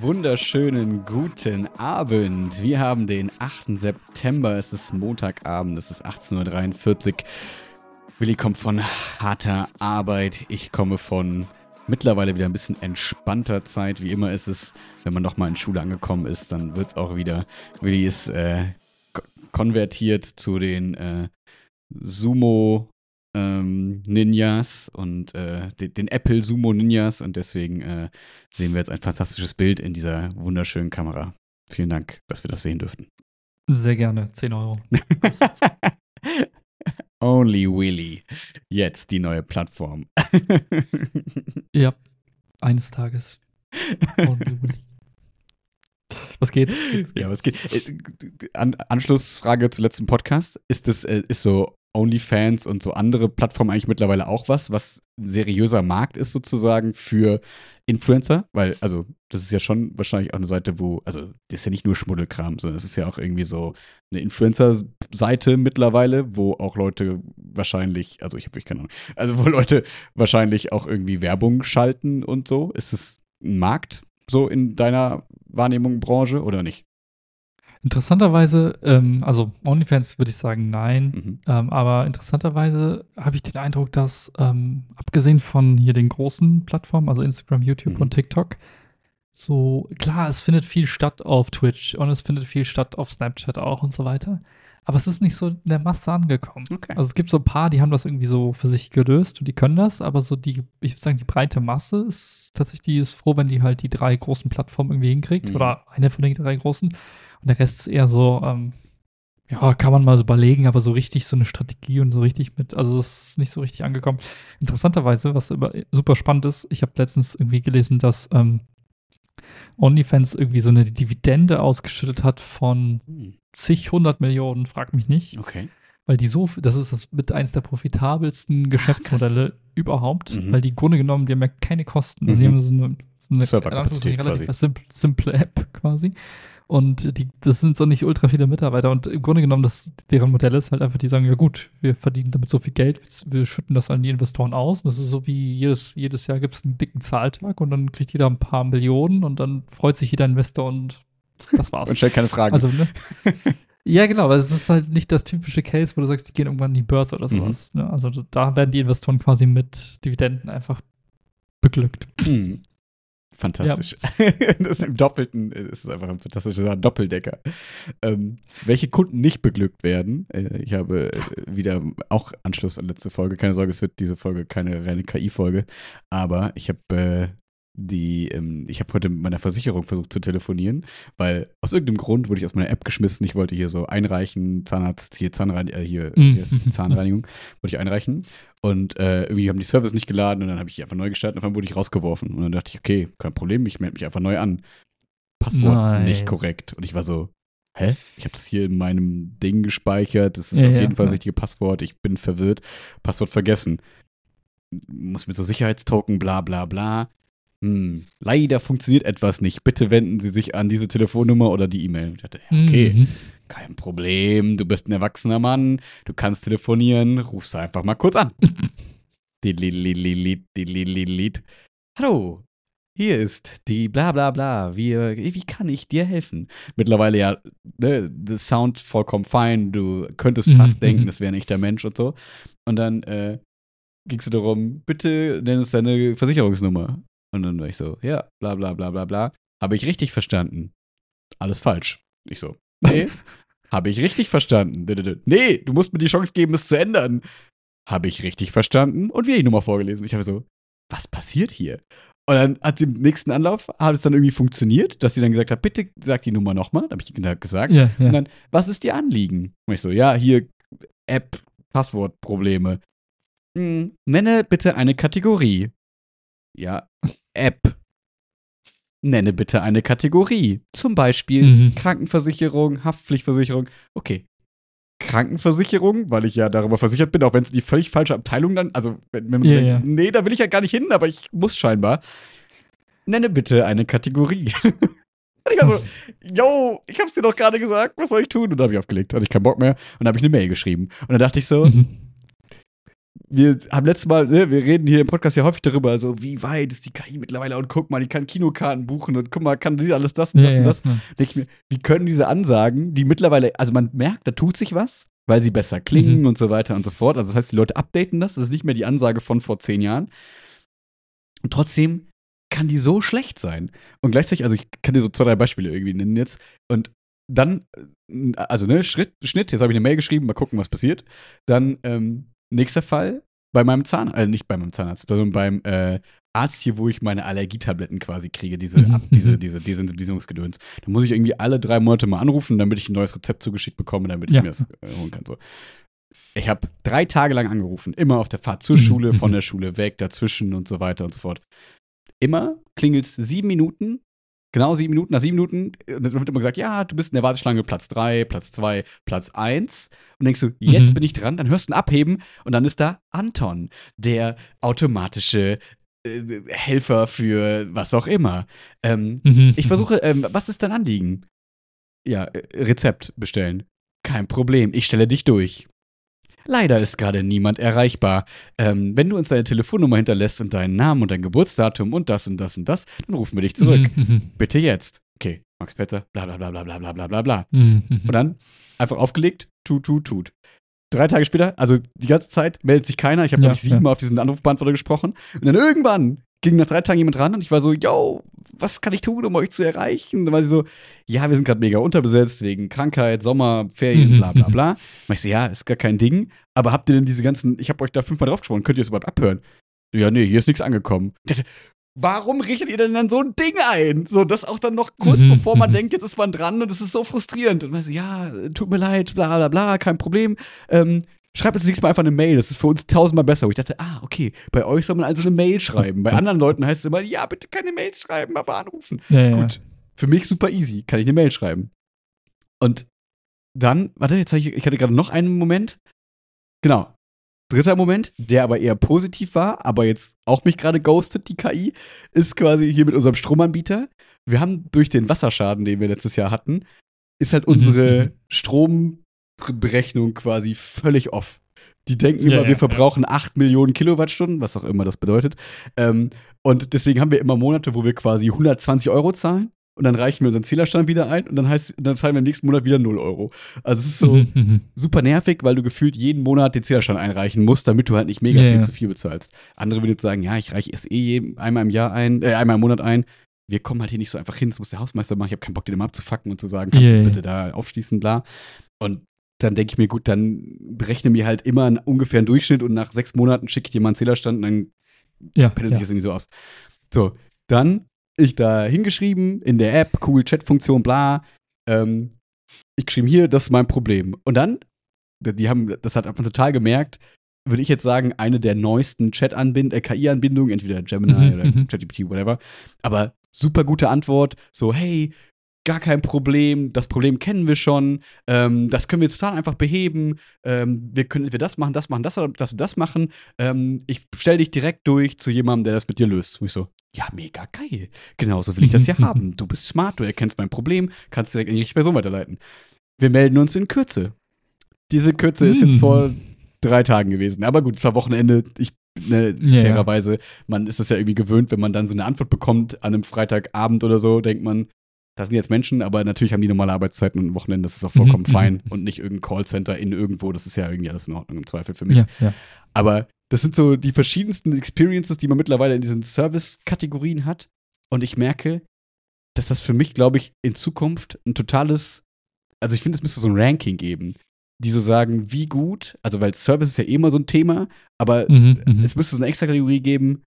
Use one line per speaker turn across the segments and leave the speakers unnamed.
wunderschönen guten Abend. Wir haben den 8. September, es ist Montagabend, es ist 18:43 Uhr. Willi kommt von harter Arbeit, ich komme von mittlerweile wieder ein bisschen entspannter Zeit. Wie immer ist es, wenn man nochmal in Schule angekommen ist, dann wird es auch wieder. Willi ist konvertiert zu den Sumo Ninjas und den Apple Sumo Ninjas und deswegen sehen wir jetzt ein fantastisches Bild in dieser wunderschönen Kamera. Vielen Dank, dass wir das sehen dürften.
Sehr gerne, 10 Euro.
Only Willy. Jetzt die neue Plattform.
Ja, eines Tages. Only Willy. Was geht?
Ja, was geht? Anschlussfrage zum letzten Podcast. Ist so OnlyFans und so andere Plattformen eigentlich mittlerweile auch was seriöser Markt ist sozusagen für Influencer? Weil, also, das ist ja schon wahrscheinlich auch eine Seite, das ist ja nicht nur Schmuddelkram, sondern es ist ja auch irgendwie so eine Influencer-Seite mittlerweile, wo auch Leute wahrscheinlich, also ich habe wirklich keine Ahnung, also wo Leute wahrscheinlich auch irgendwie Werbung schalten und so. Ist es ein Markt so in deiner Wahrnehmung, Branche oder nicht?
Interessanterweise, also OnlyFans würde ich sagen, nein. Aber interessanterweise habe ich den Eindruck, dass abgesehen von hier den großen Plattformen, also Instagram, YouTube und TikTok, so klar, es findet viel statt auf Twitch und es findet viel statt auf Snapchat auch und so weiter. Aber es ist nicht so in der Masse angekommen.
Okay.
Also es gibt so ein paar, die haben das irgendwie so für sich gelöst und die können das, aber so ich würde sagen, die breite Masse ist tatsächlich, die ist froh, wenn die halt die 3 großen Plattformen irgendwie hinkriegt oder eine von den 3 großen. Und der Rest ist eher so, ja, kann man mal so überlegen, aber so richtig so eine Strategie und so richtig also das ist nicht so richtig angekommen. Interessanterweise, was super spannend ist, ich habe letztens irgendwie gelesen, dass OnlyFans irgendwie so eine Dividende ausgeschüttet hat von zig 100 Millionen, frag mich nicht.
Okay.
Weil das ist mit eins der profitabelsten Geschäftsmodelle überhaupt, weil die im Grunde genommen, die haben ja keine Kosten. Also die haben so eine
Serverkapazität
relativ simple App quasi. Und das sind so nicht ultra viele Mitarbeiter. Und im Grunde genommen, deren Modell ist halt einfach, die sagen, ja gut, wir verdienen damit so viel Geld, wir schütten das an die Investoren aus. Und das ist so wie jedes Jahr gibt es einen dicken Zahltag und dann kriegt jeder ein paar Millionen und dann freut sich jeder Investor und das war's.
Und stellt keine Fragen.
Also, ne? Ja, genau, aber es ist halt nicht das typische Case, wo du sagst, die gehen irgendwann in die Börse oder sowas. Ne? Also da werden die Investoren quasi mit Dividenden einfach beglückt.
Fantastisch. Ja. Das ist im Doppelten, es ist einfach ein fantastischer Doppeldecker. Welche Kunden nicht beglückt werden, ich habe wieder auch Anschluss an letzte Folge, keine Sorge, es wird diese Folge keine reine KI-Folge, aber ich habe heute mit meiner Versicherung versucht zu telefonieren, weil aus irgendeinem Grund wurde ich aus meiner App geschmissen. Ich wollte hier so einreichen, Zahnreinigung, wollte ich einreichen. Und irgendwie haben die Service nicht geladen und dann habe ich einfach neu gestartet und auf einmal wurde ich rausgeworfen. Und dann dachte ich, okay, kein Problem, ich melde mich einfach neu an. Passwort nicht korrekt. Und ich war so, hä? Ich habe das hier in meinem Ding gespeichert. Das ist auf jeden Fall das richtige Passwort. Ich bin verwirrt. Passwort vergessen. Muss mit so Sicherheitstoken, bla bla bla. Leider funktioniert etwas nicht. Bitte wenden Sie sich an diese Telefonnummer oder die E-Mail. Ich dachte, okay, kein Problem. Du bist ein erwachsener Mann. Du kannst telefonieren. Rufst einfach mal kurz an. Hallo, hier ist die bla bla bla. Wie kann ich dir helfen? Mittlerweile ja, der Sound vollkommen fein. Du könntest fast denken, das wäre ein echter Mensch und so. Und dann ging es darum, bitte nenn uns deine Versicherungsnummer. Und dann war ich so, ja, bla bla bla bla bla. Habe ich richtig verstanden? Alles falsch. Ich so, nee, habe ich richtig verstanden? Nee, du musst mir die Chance geben, es zu ändern. Habe ich richtig verstanden? Und wie die Nummer vorgelesen. Ich habe so, was passiert hier? Und dann hat sie im nächsten Anlauf, hat es dann irgendwie funktioniert, dass sie dann gesagt hat, bitte sag die Nummer nochmal. Da habe ich gesagt.
Ja.
Und dann, was ist ihr Anliegen? Und ich so, ja, hier App, Passwortprobleme. Nenne bitte eine Kategorie. Ja, App. Nenne bitte eine Kategorie. Zum Beispiel Krankenversicherung, Haftpflichtversicherung. Okay. Krankenversicherung, weil ich ja darüber versichert bin, auch wenn es die völlig falsche Abteilung dann, also wenn man denkt, nee, da will ich ja gar nicht hin, aber ich muss scheinbar. Nenne bitte eine Kategorie. Und ich war so, yo, ich hab's dir doch gerade gesagt, was soll ich tun? Und dann habe ich aufgelegt, hatte ich keinen Bock mehr und dann habe ich eine Mail geschrieben. Und dann dachte ich so, wir haben letztes Mal, ne, wir reden hier im Podcast ja häufig darüber, so wie weit ist die KI mittlerweile und guck mal, die kann Kinokarten buchen und guck mal, kann die alles das und das und das. Denke ich mir, wie können diese Ansagen, die mittlerweile, also man merkt, da tut sich was, weil sie besser klingen und so weiter und so fort. Also das heißt, die Leute updaten das ist nicht mehr die Ansage von vor 10 Jahren. Und trotzdem kann die so schlecht sein. Und gleichzeitig, also ich kann dir so 2, 3 Beispiele irgendwie nennen jetzt. Und dann, also ne, Schnitt, jetzt habe ich eine Mail geschrieben, mal gucken, was passiert. Dann, nächster Fall, bei meinem Zahnarzt, nicht bei meinem Zahnarzt, sondern beim Arzt hier, wo ich meine Allergietabletten quasi kriege, diese Desensibilisierungsgedöns. Da muss ich irgendwie alle 3 Monate mal anrufen, damit ich ein neues Rezept zugeschickt bekomme, damit ich mir das holen kann. So. Ich habe 3 Tage lang angerufen, immer auf der Fahrt zur Schule, von der Schule weg, dazwischen und so weiter und so fort. Immer klingelt es 7 Minuten, genau 7 Minuten, nach 7 Minuten, dann wird immer gesagt, ja, du bist in der Warteschlange Platz 3, Platz 2, Platz 1. Und denkst du, jetzt bin ich dran, dann hörst du ein Abheben und dann ist da Anton, der automatische Helfer für was auch immer. Ich versuche, was ist dein Anliegen? Ja, Rezept bestellen. Kein Problem, ich stelle dich durch. Leider ist gerade niemand erreichbar. Wenn du uns deine Telefonnummer hinterlässt und deinen Namen und dein Geburtsdatum und das und das und das, dann rufen wir dich zurück. Bitte jetzt. Okay, Max Petzer, bla bla bla bla bla bla bla bla bla. Und dann einfach aufgelegt, tut. 3 Tage später, also die ganze Zeit meldet sich keiner. Ich habe, glaube ich, 7 Mal auf diesen Anrufbeantworter gesprochen. Und dann irgendwann ging nach 3 Tagen jemand ran und ich war so, yo, was kann ich tun, um euch zu erreichen? Und dann war sie so, ja, wir sind gerade mega unterbesetzt wegen Krankheit, Sommer, Ferien, bla bla bla. Und ich so, ja, ist gar kein Ding. Aber habt ihr denn diese ganzen, ich habe euch da 5-mal drauf gesprochen, könnt ihr das überhaupt abhören? Ja, nee, hier ist nichts angekommen. Ich dachte, warum richtet ihr denn dann so ein Ding ein? So, das auch dann noch kurz bevor man denkt, jetzt ist man dran und es ist so frustrierend. Und man so, ja, tut mir leid, bla bla bla, kein Problem. Schreibt uns nächstes Mal einfach eine Mail, das ist für uns 1000-mal besser. Wo ich dachte, okay, bei euch soll man also eine Mail schreiben. Bei anderen Leuten heißt es immer, ja, bitte keine Mails schreiben, aber anrufen. Gut, für mich super easy, kann ich eine Mail schreiben. Und dann, warte, jetzt ich hatte gerade noch einen Moment. Genau. 3. Moment, der aber eher positiv war, aber jetzt auch mich gerade ghostet, die KI, ist quasi hier mit unserem Stromanbieter. Wir haben durch den Wasserschaden, den wir letztes Jahr hatten, ist halt unsere Stromberechnung quasi völlig off. Die denken immer, wir verbrauchen 8 Millionen Kilowattstunden, was auch immer das bedeutet. Und deswegen haben wir immer Monate, wo wir quasi 120 € zahlen. Und dann reichen wir unseren Zählerstand wieder ein und dann zahlen wir im nächsten Monat wieder 0 €. Also es ist so super nervig, weil du gefühlt jeden Monat den Zählerstand einreichen musst, damit du halt nicht mega viel zu viel bezahlst. Andere würden jetzt sagen, ja, ich reiche es einmal im Monat ein. Wir kommen halt hier nicht so einfach hin, das muss der Hausmeister machen. Ich habe keinen Bock, den immer abzufacken und zu sagen, kannst du das bitte da aufschließen, bla. Und dann denke ich mir, gut, dann berechne mir halt immer ungefähr einen Durchschnitt und nach 6 Monaten schicke ich dir mal einen Zählerstand und dann pendelt sich das irgendwie so aus. So, dann ich da hingeschrieben, in der App, cool, Chatfunktion, bla. Ich geschrieben, hier, das ist mein Problem. Und dann, das hat man total gemerkt, würde ich jetzt sagen, eine der neuesten KI-Anbindungen, entweder Gemini oder ChatGPT, whatever. Aber super gute Antwort, so, hey, gar kein Problem, das Problem kennen wir schon, das können wir total einfach beheben, wir können entweder das machen, das oder das machen, ich stelle dich direkt durch zu jemandem, der das mit dir löst. Und ich so, ja, mega geil, genauso will ich das ja haben, du bist smart, du erkennst mein Problem, kannst direkt in die richtige Person weiterleiten. Wir melden uns in Kürze. Diese Kürze ist jetzt vor 3 Tagen gewesen, aber gut, es war Wochenende, fairerweise, man ist das ja irgendwie gewöhnt, wenn man dann so eine Antwort bekommt an einem Freitagabend oder so, denkt man, das sind jetzt Menschen, aber natürlich haben die normale Arbeitszeiten und Wochenende, das ist auch vollkommen fein und nicht irgendein Callcenter in irgendwo, das ist ja irgendwie alles in Ordnung im Zweifel für mich. Ja. Aber das sind so die verschiedensten Experiences, die man mittlerweile in diesen Service-Kategorien hat und ich merke, dass das für mich, glaube ich, in Zukunft ein totales, also ich finde, es müsste so ein Ranking geben, die so sagen, wie gut, also weil Service ist ja eh immer so ein Thema, aber es müsste so eine extra Kategorie geben,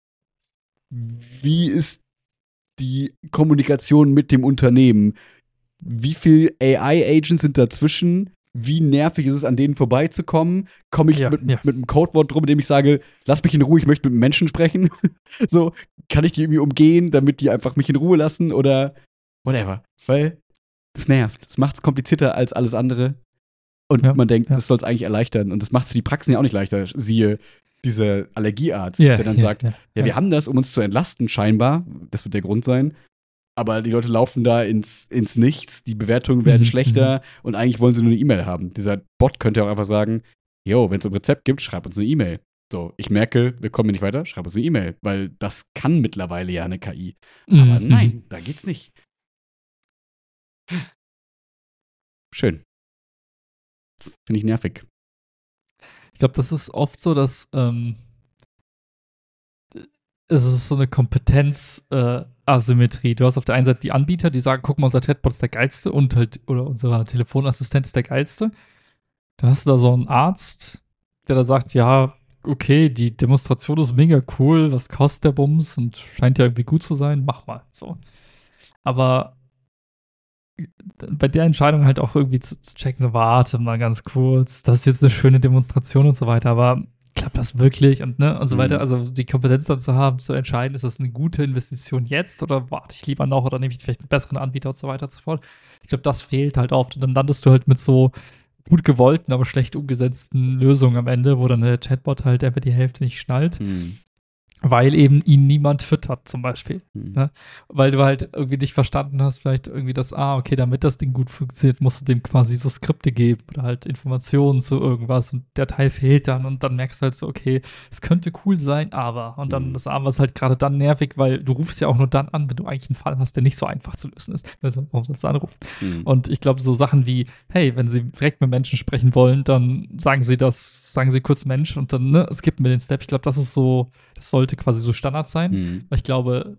wie ist die Kommunikation mit dem Unternehmen? Wie viel AI-Agents sind dazwischen? Wie nervig ist es, an denen vorbeizukommen? Komme ich mit einem Codewort drum, in dem ich sage, lass mich in Ruhe, ich möchte mit einem Menschen sprechen? So, kann ich die irgendwie umgehen, damit die einfach mich in Ruhe lassen oder whatever? Weil es nervt. Es macht es komplizierter als alles andere. Und man denkt, das soll es eigentlich erleichtern. Und das macht es für die Praxen ja auch nicht leichter. Siehe dieser Allergiearzt, der dann sagt, wir haben das, um uns zu entlasten, scheinbar. Das wird der Grund sein. Aber die Leute laufen da ins Nichts, die Bewertungen werden schlechter und eigentlich wollen sie nur eine E-Mail haben. Dieser Bot könnte auch einfach sagen, jo, wenn es ein Rezept gibt, schreib uns eine E-Mail. So, ich merke, wir kommen hier nicht weiter, schreibe uns eine E-Mail, weil das kann mittlerweile ja eine KI. Aber nein, da geht's nicht. Schön. Finde ich nervig.
Ich glaube, das ist oft so, dass es ist so eine Kompetenz-Asymmetrie. Du hast auf der einen Seite die Anbieter, die sagen, guck mal, unser Chatbot ist der geilste und halt, oder unser Telefonassistent ist der geilste. Dann hast du da so einen Arzt, der da sagt, ja, okay, die Demonstration ist mega cool, was kostet der Bums und scheint ja irgendwie gut zu sein, mach mal. So. Aber bei der Entscheidung halt auch irgendwie zu checken, so, warte mal ganz kurz, das ist jetzt eine schöne Demonstration und so weiter, aber klappt das wirklich und so weiter, also die Kompetenz dann zu haben, zu entscheiden, ist das eine gute Investition jetzt oder warte ich lieber noch oder nehme ich vielleicht einen besseren Anbieter und so weiter und so fort. Ich glaube, das fehlt halt oft und dann landest du halt mit so gut gewollten, aber schlecht umgesetzten Lösungen am Ende, wo dann der Chatbot halt einfach die Hälfte nicht schnallt. Weil eben ihn niemand füttert, zum Beispiel. Ne? Weil du halt irgendwie nicht verstanden hast, vielleicht irgendwie das, okay, damit das Ding gut funktioniert, musst du dem quasi so Skripte geben oder halt Informationen zu irgendwas und der Teil fehlt dann und dann merkst du halt so, okay, es könnte cool sein, aber. Und dann das Aber ist halt gerade dann nervig, weil du rufst ja auch nur dann an, wenn du eigentlich einen Fall hast, der nicht so einfach zu lösen ist. Also, warum sollst du anrufen? Und ich glaube, so Sachen wie, hey, wenn sie direkt mit Menschen sprechen wollen, dann sagen sie kurz Mensch und dann, skip mir den Step. Ich glaube, das ist so, das sollte quasi so Standard sein. Weil ich glaube,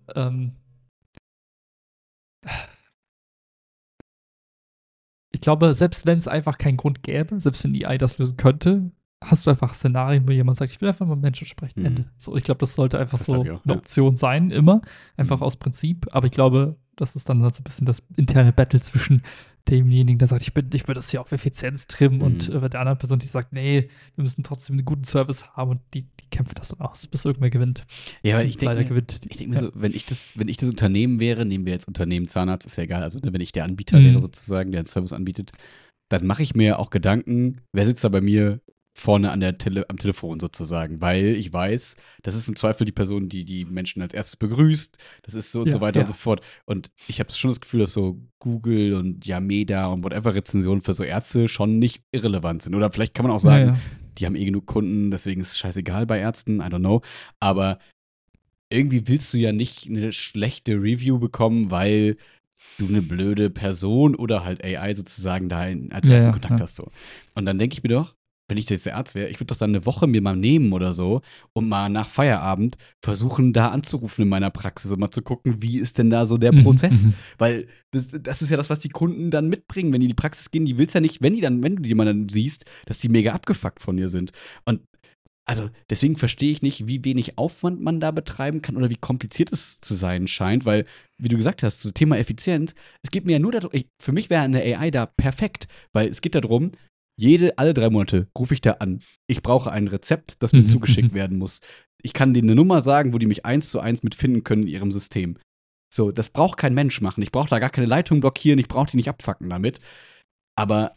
selbst wenn es einfach keinen Grund gäbe, selbst wenn die AI das lösen könnte, hast du einfach Szenarien, wo jemand sagt, ich will einfach mal mit Menschen sprechen. Ende. So, ich glaube, das sollte einfach das so eine Option sein, immer. Einfach aus Prinzip. Aber ich glaube, das ist dann so ein bisschen das interne Battle zwischen demjenigen, der sagt, ich will das hier auf Effizienz trimmen und der anderen Person, die sagt, nee, wir müssen trotzdem einen guten Service haben und die kämpfen das dann aus, bis irgendwer gewinnt.
Ja, weil ich denke mir so, wenn ich das Unternehmen wäre, nehmen wir jetzt Unternehmen Zahnarzt, ist ja egal, also wenn ich der Anbieter wäre sozusagen, der einen Service anbietet, dann mache ich mir auch Gedanken, wer sitzt da bei mir vorne am Telefon sozusagen, weil ich weiß, das ist im Zweifel die Person, die Menschen als erstes begrüßt, das ist so und so weiter und so fort. Und ich habe schon das Gefühl, dass so Google und Yameda und whatever Rezensionen für so Ärzte schon nicht irrelevant sind. Oder vielleicht kann man auch sagen, die haben genug Kunden, deswegen ist es scheißegal bei Ärzten, I don't know. Aber irgendwie willst du ja nicht eine schlechte Review bekommen, weil du eine blöde Person oder halt AI sozusagen da als ersten Kontakt hast. So. Und dann denke ich mir doch, wenn ich jetzt der Arzt wäre, ich würde doch dann eine Woche mir mal nehmen oder so und mal nach Feierabend versuchen, da anzurufen in meiner Praxis und mal zu gucken, wie ist denn da so der Prozess? Weil das ist ja das, was die Kunden dann mitbringen, wenn die in die Praxis gehen. Die willst ja nicht, wenn du die mal dann siehst, dass die mega abgefuckt von dir sind. Und also deswegen verstehe ich nicht, wie wenig Aufwand man da betreiben kann oder wie kompliziert es zu sein scheint, weil, wie du gesagt hast, so Thema Effizienz, es geht mir ja nur darum, für mich wäre eine AI da perfekt, weil es geht darum, alle 3 Monate rufe ich da an. Ich brauche ein Rezept, das mir zugeschickt werden muss. Ich kann denen eine Nummer sagen, wo die mich 1:1 mitfinden können in ihrem System. So, das braucht kein Mensch machen. Ich brauche da gar keine Leitung blockieren, ich brauche die nicht abfacken damit. Aber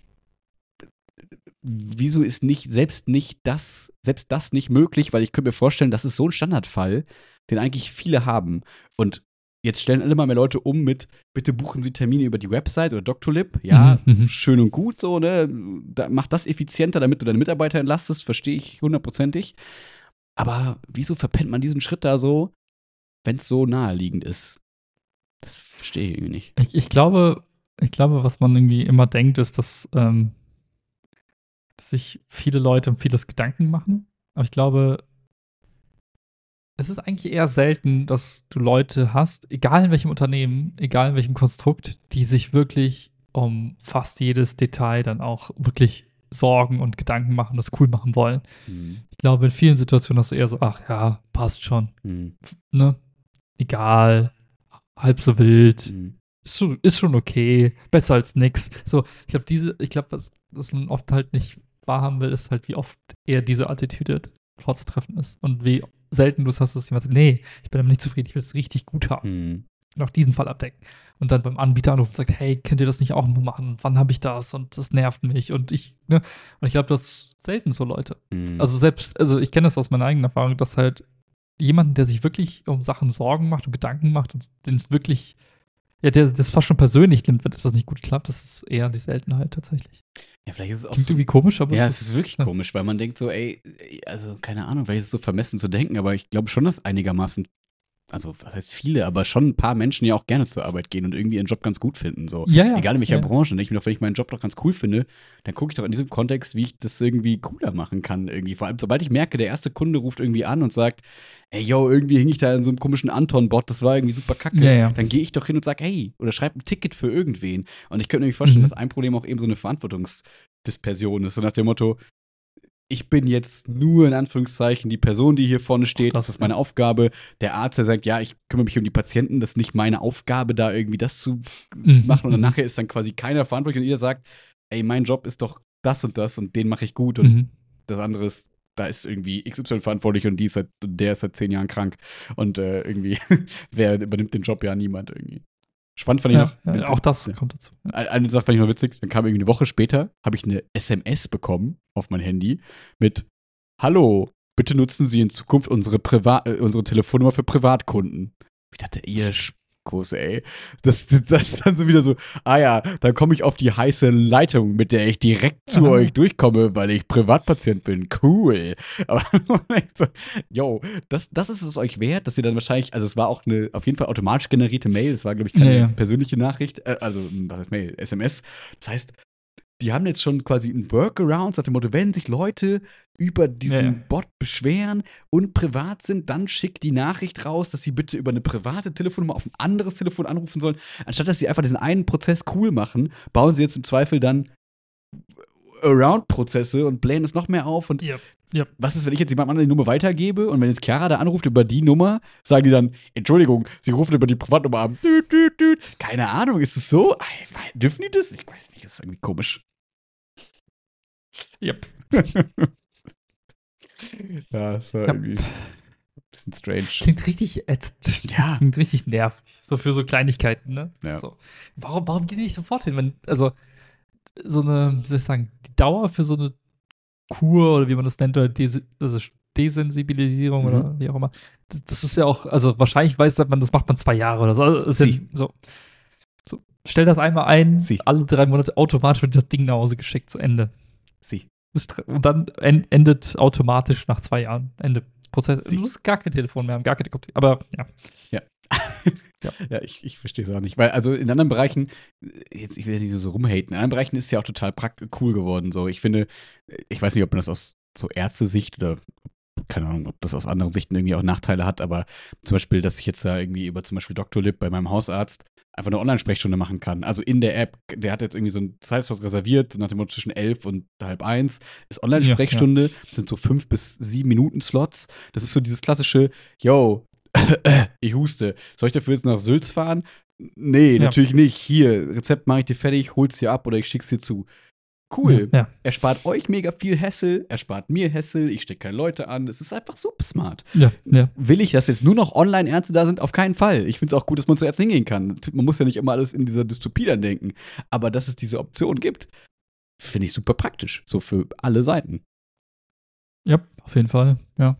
wieso ist selbst das nicht möglich? Weil ich könnte mir vorstellen, das ist so ein Standardfall, den eigentlich viele haben. Und jetzt stellen alle mal mehr Leute um mit, bitte buchen Sie Termine über die Website oder Doctolib. Ja, schön und gut so, ne? Mach das effizienter, damit du deine Mitarbeiter entlastest, verstehe ich 100%ig. Aber wieso verpennt man diesen Schritt da so, wenn es so naheliegend ist? Das verstehe ich irgendwie nicht.
Ich glaube, was man irgendwie immer denkt, ist, dass sich viele Leute um vieles Gedanken machen. Aber ich glaube, es ist eigentlich eher selten, dass du Leute hast, egal in welchem Unternehmen, egal in welchem Konstrukt, die sich wirklich um fast jedes Detail dann auch wirklich Sorgen und Gedanken machen, das cool machen wollen. Ich glaube, in vielen Situationen hast du eher so, ach ja, passt schon. Ne? Egal, halb so wild. Ist schon okay, besser als nix. So, ich glaube, was man oft halt nicht wahrhaben will, ist halt, wie oft eher diese Attitüde vorzutreffen ist. Und wie selten du es hast, dass jemand sagt, nee, ich bin damit nicht zufrieden, ich will es richtig gut haben. Und auch diesen Fall abdecken. Und dann beim Anbieter anrufen und sagt, hey, könnt ihr das nicht auch mal machen? Wann habe ich das? Und das nervt mich. Und ich glaube, das ist selten so Leute. Also ich kenne das aus meiner eigenen Erfahrung, dass halt jemanden, der sich wirklich um Sachen Sorgen macht und Gedanken macht und den es wirklich Ja, der das fast schon persönlich nimmt, wenn etwas nicht gut klappt. Das ist eher die Seltenheit tatsächlich.
Ja, vielleicht ist es auch
Klingt
so.
irgendwie komisch, aber
Ja, es ist wirklich
ja.
komisch, weil man denkt so, ey, also keine Ahnung, vielleicht ist es so vermessen zu denken, aber ich glaube schon, dass einigermaßen, also was heißt viele, aber schon ein paar Menschen ja auch gerne zur Arbeit gehen und irgendwie ihren Job ganz gut finden. So.
Ja, ja.
Egal in welcher
Ja.
Branche. Und ich mir doch, wenn ich meinen Job doch ganz cool finde, dann gucke ich doch in diesem Kontext, wie ich das irgendwie cooler machen kann. Irgendwie. Vor allem, sobald ich merke, der erste Kunde ruft irgendwie an und sagt, ey, yo, irgendwie hing ich da in so einem komischen Anton-Bot, das war irgendwie super kacke.
Ja, ja.
Dann gehe ich doch hin und sage, hey, oder schreib ein Ticket für irgendwen. Und ich könnte mir vorstellen,
Mhm.
dass ein Problem auch eben so eine Verantwortungsdispersion ist. So nach dem Motto, ich bin jetzt nur in Anführungszeichen die Person, die hier vorne steht. Das ist meine Aufgabe. Der Arzt, der sagt, ja, ich kümmere mich um die Patienten. Das ist nicht meine Aufgabe, da irgendwie das zu machen. Und dann nachher ist dann quasi keiner verantwortlich. Und jeder sagt, ey, mein Job ist doch das und den mache ich gut. Und das andere ist, da ist irgendwie XY verantwortlich und der ist seit 10 Jahren krank. Und irgendwie, wer übernimmt den Job? Ja, niemand irgendwie. Spannend fand ich noch.
Ja, auch das kommt dazu. Ja.
Eine Sache fand ich mal witzig, dann kam irgendwie eine Woche später, habe ich eine SMS bekommen auf mein Handy mit Hallo, bitte nutzen Sie in Zukunft unsere Telefonnummer für Privatkunden. Ich dachte, ihr Schkos, ey. Das ist dann so wieder so, ja, dann komme ich auf die heiße Leitung, mit der ich direkt zu euch durchkomme, weil ich Privatpatient bin. Cool. Aber so, yo, das ist es euch wert, dass ihr dann wahrscheinlich, also es war auch eine auf jeden Fall automatisch generierte Mail, es war, glaube ich, keine persönliche Nachricht, also, was heißt Mail? SMS. Das heißt, die haben jetzt schon quasi einen Workaround nach dem Motto, wenn sich Leute über diesen Bot beschweren und privat sind, dann schickt die Nachricht raus, dass sie bitte über eine private Telefonnummer auf ein anderes Telefon anrufen sollen. Anstatt dass sie einfach diesen einen Prozess cool machen, bauen sie jetzt im Zweifel dann Around-Prozesse und blähen es noch mehr auf. Und was ist, wenn ich jetzt jemand anderen die Nummer weitergebe und wenn jetzt Chiara da anruft über die Nummer, sagen die dann, Entschuldigung, sie rufen über die Privatnummer an. Keine Ahnung, ist es so? Dürfen die das? Ich weiß nicht, das ist irgendwie komisch.
Yep.
Ja, das war irgendwie ein bisschen strange.
Klingt richtig ätzend.
Ja.
Klingt richtig nervig. So für so Kleinigkeiten, ne?
Ja.
So. Warum gehen die nicht sofort hin? Also, so eine, wie soll ich sagen, die Dauer für so eine Kur oder wie man das nennt, oder Desensibilisierung oder wie auch immer, das ist ja auch, also wahrscheinlich weiß man, das macht man 2 Jahre oder so. Also ist ja so. Stell das einmal ein, alle 3 Monate automatisch wird das Ding nach Hause geschickt, zu Ende. Und dann endet automatisch nach 2 Jahren. Ende Prozess. Du musst gar kein Telefon mehr haben, gar keine Kopie. Aber ja.
Ja, ich verstehe es auch nicht. Weil, also in anderen Bereichen, ich will jetzt nicht so rumhaten, in anderen Bereichen ist es ja auch total cool geworden. So, ich finde, ich weiß nicht, ob man das aus so Ärztesicht oder keine Ahnung, ob das aus anderen Sichten irgendwie auch Nachteile hat, aber zum Beispiel, dass ich jetzt da irgendwie über zum Beispiel Dr. Lib bei meinem Hausarzt einfach eine Online-Sprechstunde machen kann. Also in der App, der hat jetzt irgendwie so einen Zeitslot reserviert, nach dem Motto zwischen 11 und 12:30 ist Online-Sprechstunde, das sind so 5 bis 7 Minuten Slots. Das ist so dieses klassische, yo, ich huste. Soll ich dafür jetzt nach Sülz fahren? Nee, natürlich nicht. Hier, Rezept mache ich dir fertig, hol's dir ab oder ich schick's dir zu. Cool.
Ja.
Er spart euch mega viel Hassel, er spart mir Hassel, ich stecke keine Leute an. Es ist einfach super smart.
Ja.
Will ich, dass jetzt nur noch Online-Ärzte da sind? Auf keinen Fall. Ich finde es auch gut, dass man zu Ärzten hingehen kann. Man muss ja nicht immer alles in dieser Dystopie dann denken. Aber dass es diese Option gibt, finde ich super praktisch. So für alle Seiten.
Ja, auf jeden Fall. Ja.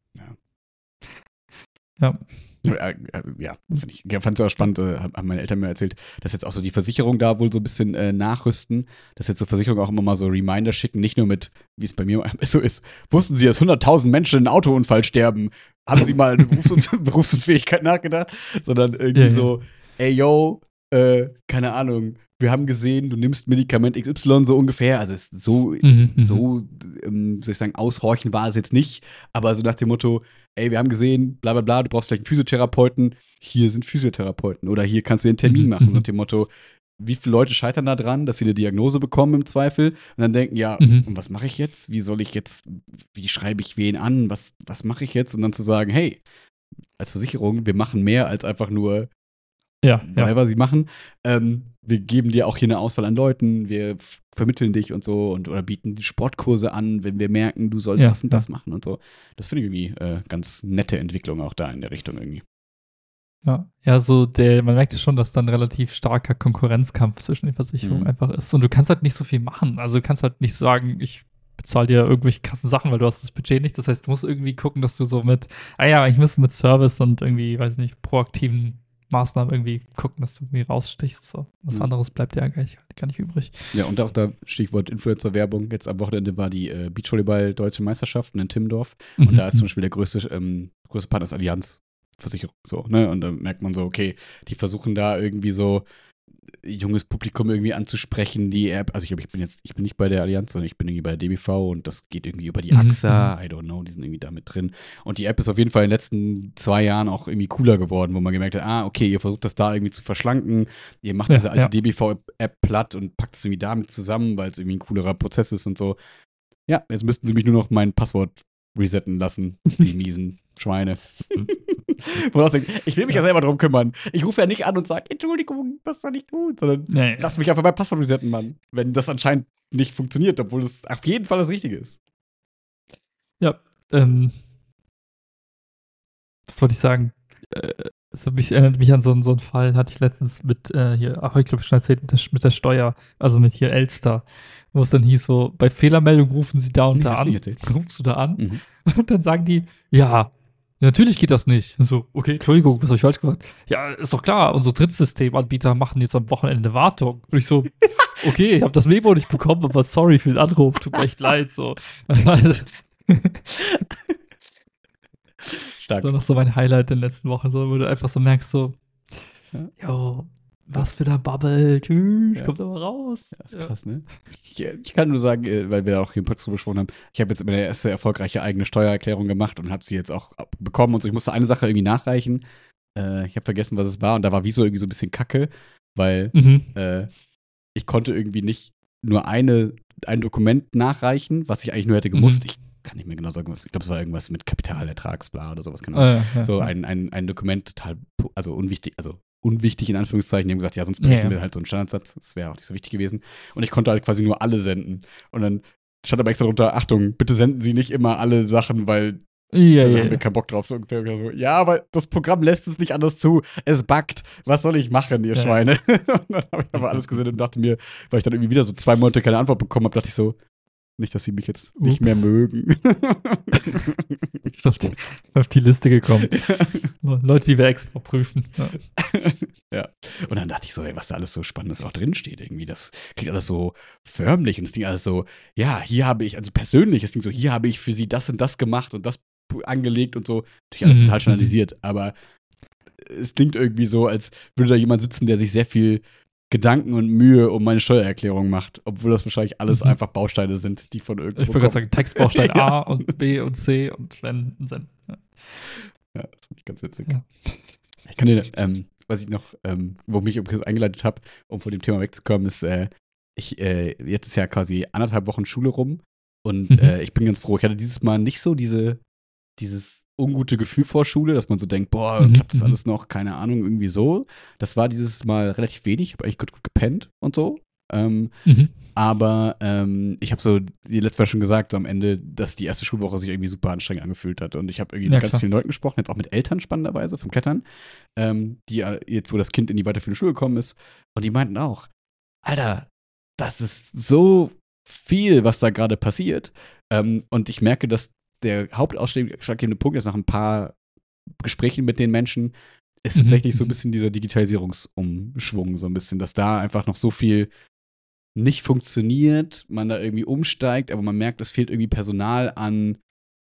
Ja, fand es auch spannend, haben meine Eltern mir erzählt, dass jetzt auch so die Versicherungen da wohl so ein bisschen nachrüsten, dass jetzt so Versicherungen auch immer mal so Reminder schicken, nicht nur mit, wie es bei mir so ist, wussten Sie, dass 100.000 Menschen in einem Autounfall sterben? Haben Sie mal eine Berufsunfähigkeit nachgedacht? Sondern irgendwie so, ey, yo, keine Ahnung, wir haben gesehen, du nimmst Medikament XY so ungefähr, also es ist so, soll ich sagen, aushorchen war es jetzt nicht, aber so nach dem Motto, ey, wir haben gesehen, bla bla bla, du brauchst vielleicht einen Physiotherapeuten, hier sind Physiotherapeuten oder hier kannst du den Termin machen, so nach dem Motto, wie viele Leute scheitern da dran, dass sie eine Diagnose bekommen im Zweifel und dann denken, ja, und was mache ich jetzt? Wie schreibe ich wen an? Was mache ich jetzt? Und dann zu sagen, hey, als Versicherung, wir machen mehr als einfach nur whatever sie machen. Wir geben dir auch hier eine Auswahl an Leuten, wir vermitteln dich und so oder bieten Sportkurse an, wenn wir merken, du sollst das und das machen und so. Das finde ich irgendwie ganz nette Entwicklung auch da in der Richtung irgendwie.
Ja, so man merkt ja schon, dass dann relativ starker Konkurrenzkampf zwischen den Versicherungen einfach ist. Und du kannst halt nicht so viel machen. Also du kannst halt nicht sagen, ich bezahle dir irgendwelche krassen Sachen, weil du hast das Budget nicht. Das heißt, du musst irgendwie gucken, dass du so ich müsste mit Service und irgendwie, weiß nicht, proaktiven Maßnahmen irgendwie gucken, dass du irgendwie rausstichst. So. Was anderes bleibt ja gar nicht übrig.
Ja, und auch da Stichwort Influencer-Werbung. Jetzt am Wochenende war die Beachvolleyball-Deutsche Meisterschaften in Timmendorf. Und da ist zum Beispiel der größte Partner ist Allianz Versicherung. So, ne? Und da merkt man so, okay, die versuchen da irgendwie so junges Publikum irgendwie anzusprechen, die App. Also ich bin nicht bei der Allianz, sondern ich bin irgendwie bei der DBV und das geht irgendwie über die AXA, I don't know, die sind irgendwie da mit drin. Und die App ist auf jeden Fall in den letzten 2 Jahren auch irgendwie cooler geworden, wo man gemerkt hat, okay, ihr versucht das da irgendwie zu verschlanken, ihr macht diese alte DBV-App platt und packt es irgendwie damit zusammen, weil es irgendwie ein coolerer Prozess ist und so. Ja, jetzt müssten sie mich nur noch mein Passwort resetten lassen, die miesen Schweine. Ich will mich ja selber drum kümmern. Ich rufe ja nicht an und sage, Entschuldigung, was soll ich tun? Sondern lass mich einfach mein Passwort resetten, Mann. Wenn das anscheinend nicht funktioniert, obwohl es auf jeden Fall das Richtige ist.
Ja, was wollte ich sagen? Es erinnert mich an so einen Fall, hatte ich letztens mit hier, ich glaube, schon erzählt, mit der Steuer, also mit hier Elster, wo es dann hieß so, bei Fehlermeldung rufen sie da und da an. Rufst du da an? Und dann sagen die, ja, natürlich geht das nicht. So, okay, Entschuldigung, was habe ich falsch gesagt? Ja, ist doch klar, unsere Drittsystemanbieter machen jetzt am Wochenende Wartung. Und ich so, okay, ich habe das Memo nicht bekommen, aber sorry für den Anruf, tut mir echt leid. So.
Stark.
Das war noch so mein Highlight in den letzten Wochen, so, wo du einfach so merkst, so, was für eine Bubble, kommt aber raus.
Ja, ist krass, ne? Ich kann nur sagen, weil wir auch hier im Podcast besprochen haben, ich habe jetzt meine erste erfolgreiche eigene Steuererklärung gemacht und habe sie jetzt auch bekommen und so. Ich musste eine Sache irgendwie nachreichen. Ich habe vergessen, was es war und da war Wieso irgendwie so ein bisschen kacke, weil ich konnte irgendwie nicht nur ein Dokument nachreichen, was ich eigentlich nur hätte gemusst. Ich kann nicht mehr genau sagen, ich glaube, es war irgendwas mit Kapitalertragsbla oder sowas, genau. Ein Dokument total, unwichtig in Anführungszeichen. Die haben gesagt, sonst berechnen wir halt so einen Standardsatz. Das wäre auch nicht so wichtig gewesen. Und ich konnte halt quasi nur alle senden. Und dann stand aber extra drunter, Achtung, bitte senden Sie nicht immer alle Sachen, weil haben wir keinen Bock drauf. So ungefähr so. Ja, aber das Programm lässt es nicht anders zu. Es buggt. Was soll ich machen, ihr Schweine? Und dann habe ich aber alles gesendet und dachte mir, weil ich dann irgendwie wieder so 2 Monate keine Antwort bekommen habe, dachte ich so, nicht, dass sie mich jetzt nicht mehr mögen.
Ich bin auf die Liste gekommen. Leute, die wir extra prüfen.
Ja. Und dann dachte ich so, was da alles so Spannendes auch drinsteht irgendwie. Das klingt alles so förmlich und es klingt alles so, hier habe ich, also persönlich, es klingt so, hier habe ich für sie das und das gemacht und das angelegt und so. Natürlich alles total standardisiert, aber es klingt irgendwie so, als würde da jemand sitzen, der sich sehr viel Gedanken und Mühe um meine Steuererklärung macht, obwohl das wahrscheinlich alles einfach Bausteine sind, die von irgendwo
Ich wollte gerade sagen, Textbaustein A und B und C und wenn und Send.
Ja, das finde ich ganz witzig. Ja. Ich kann dir, was ich noch, wo mich eingeleitet habe, um von dem Thema wegzukommen, ist, jetzt ist ja quasi 1,5 Wochen Schule rum und ich bin ganz froh. Ich hatte dieses Mal nicht so dieses ungute Gefühl vor Schule, dass man so denkt, klappt das alles noch? Keine Ahnung, irgendwie so. Das war dieses Mal relativ wenig. Ich habe eigentlich gut gepennt und so. Aber ich habe so die letzte Mal schon gesagt, so am Ende, dass die erste Schulwoche sich irgendwie super anstrengend angefühlt hat. Und ich habe irgendwie mit ganz vielen Leuten gesprochen, jetzt auch mit Eltern spannenderweise vom Klettern, die jetzt, wo das Kind in die weiterführende Schule gekommen ist. Und die meinten auch, Alter, das ist so viel, was da gerade passiert. Und ich merke, dass der hauptausschlaggebende Punkt ist nach ein paar Gesprächen mit den Menschen, ist tatsächlich so ein bisschen dieser Digitalisierungsumschwung, so ein bisschen, dass da einfach noch so viel nicht funktioniert, man da irgendwie umsteigt, aber man merkt, es fehlt irgendwie Personal an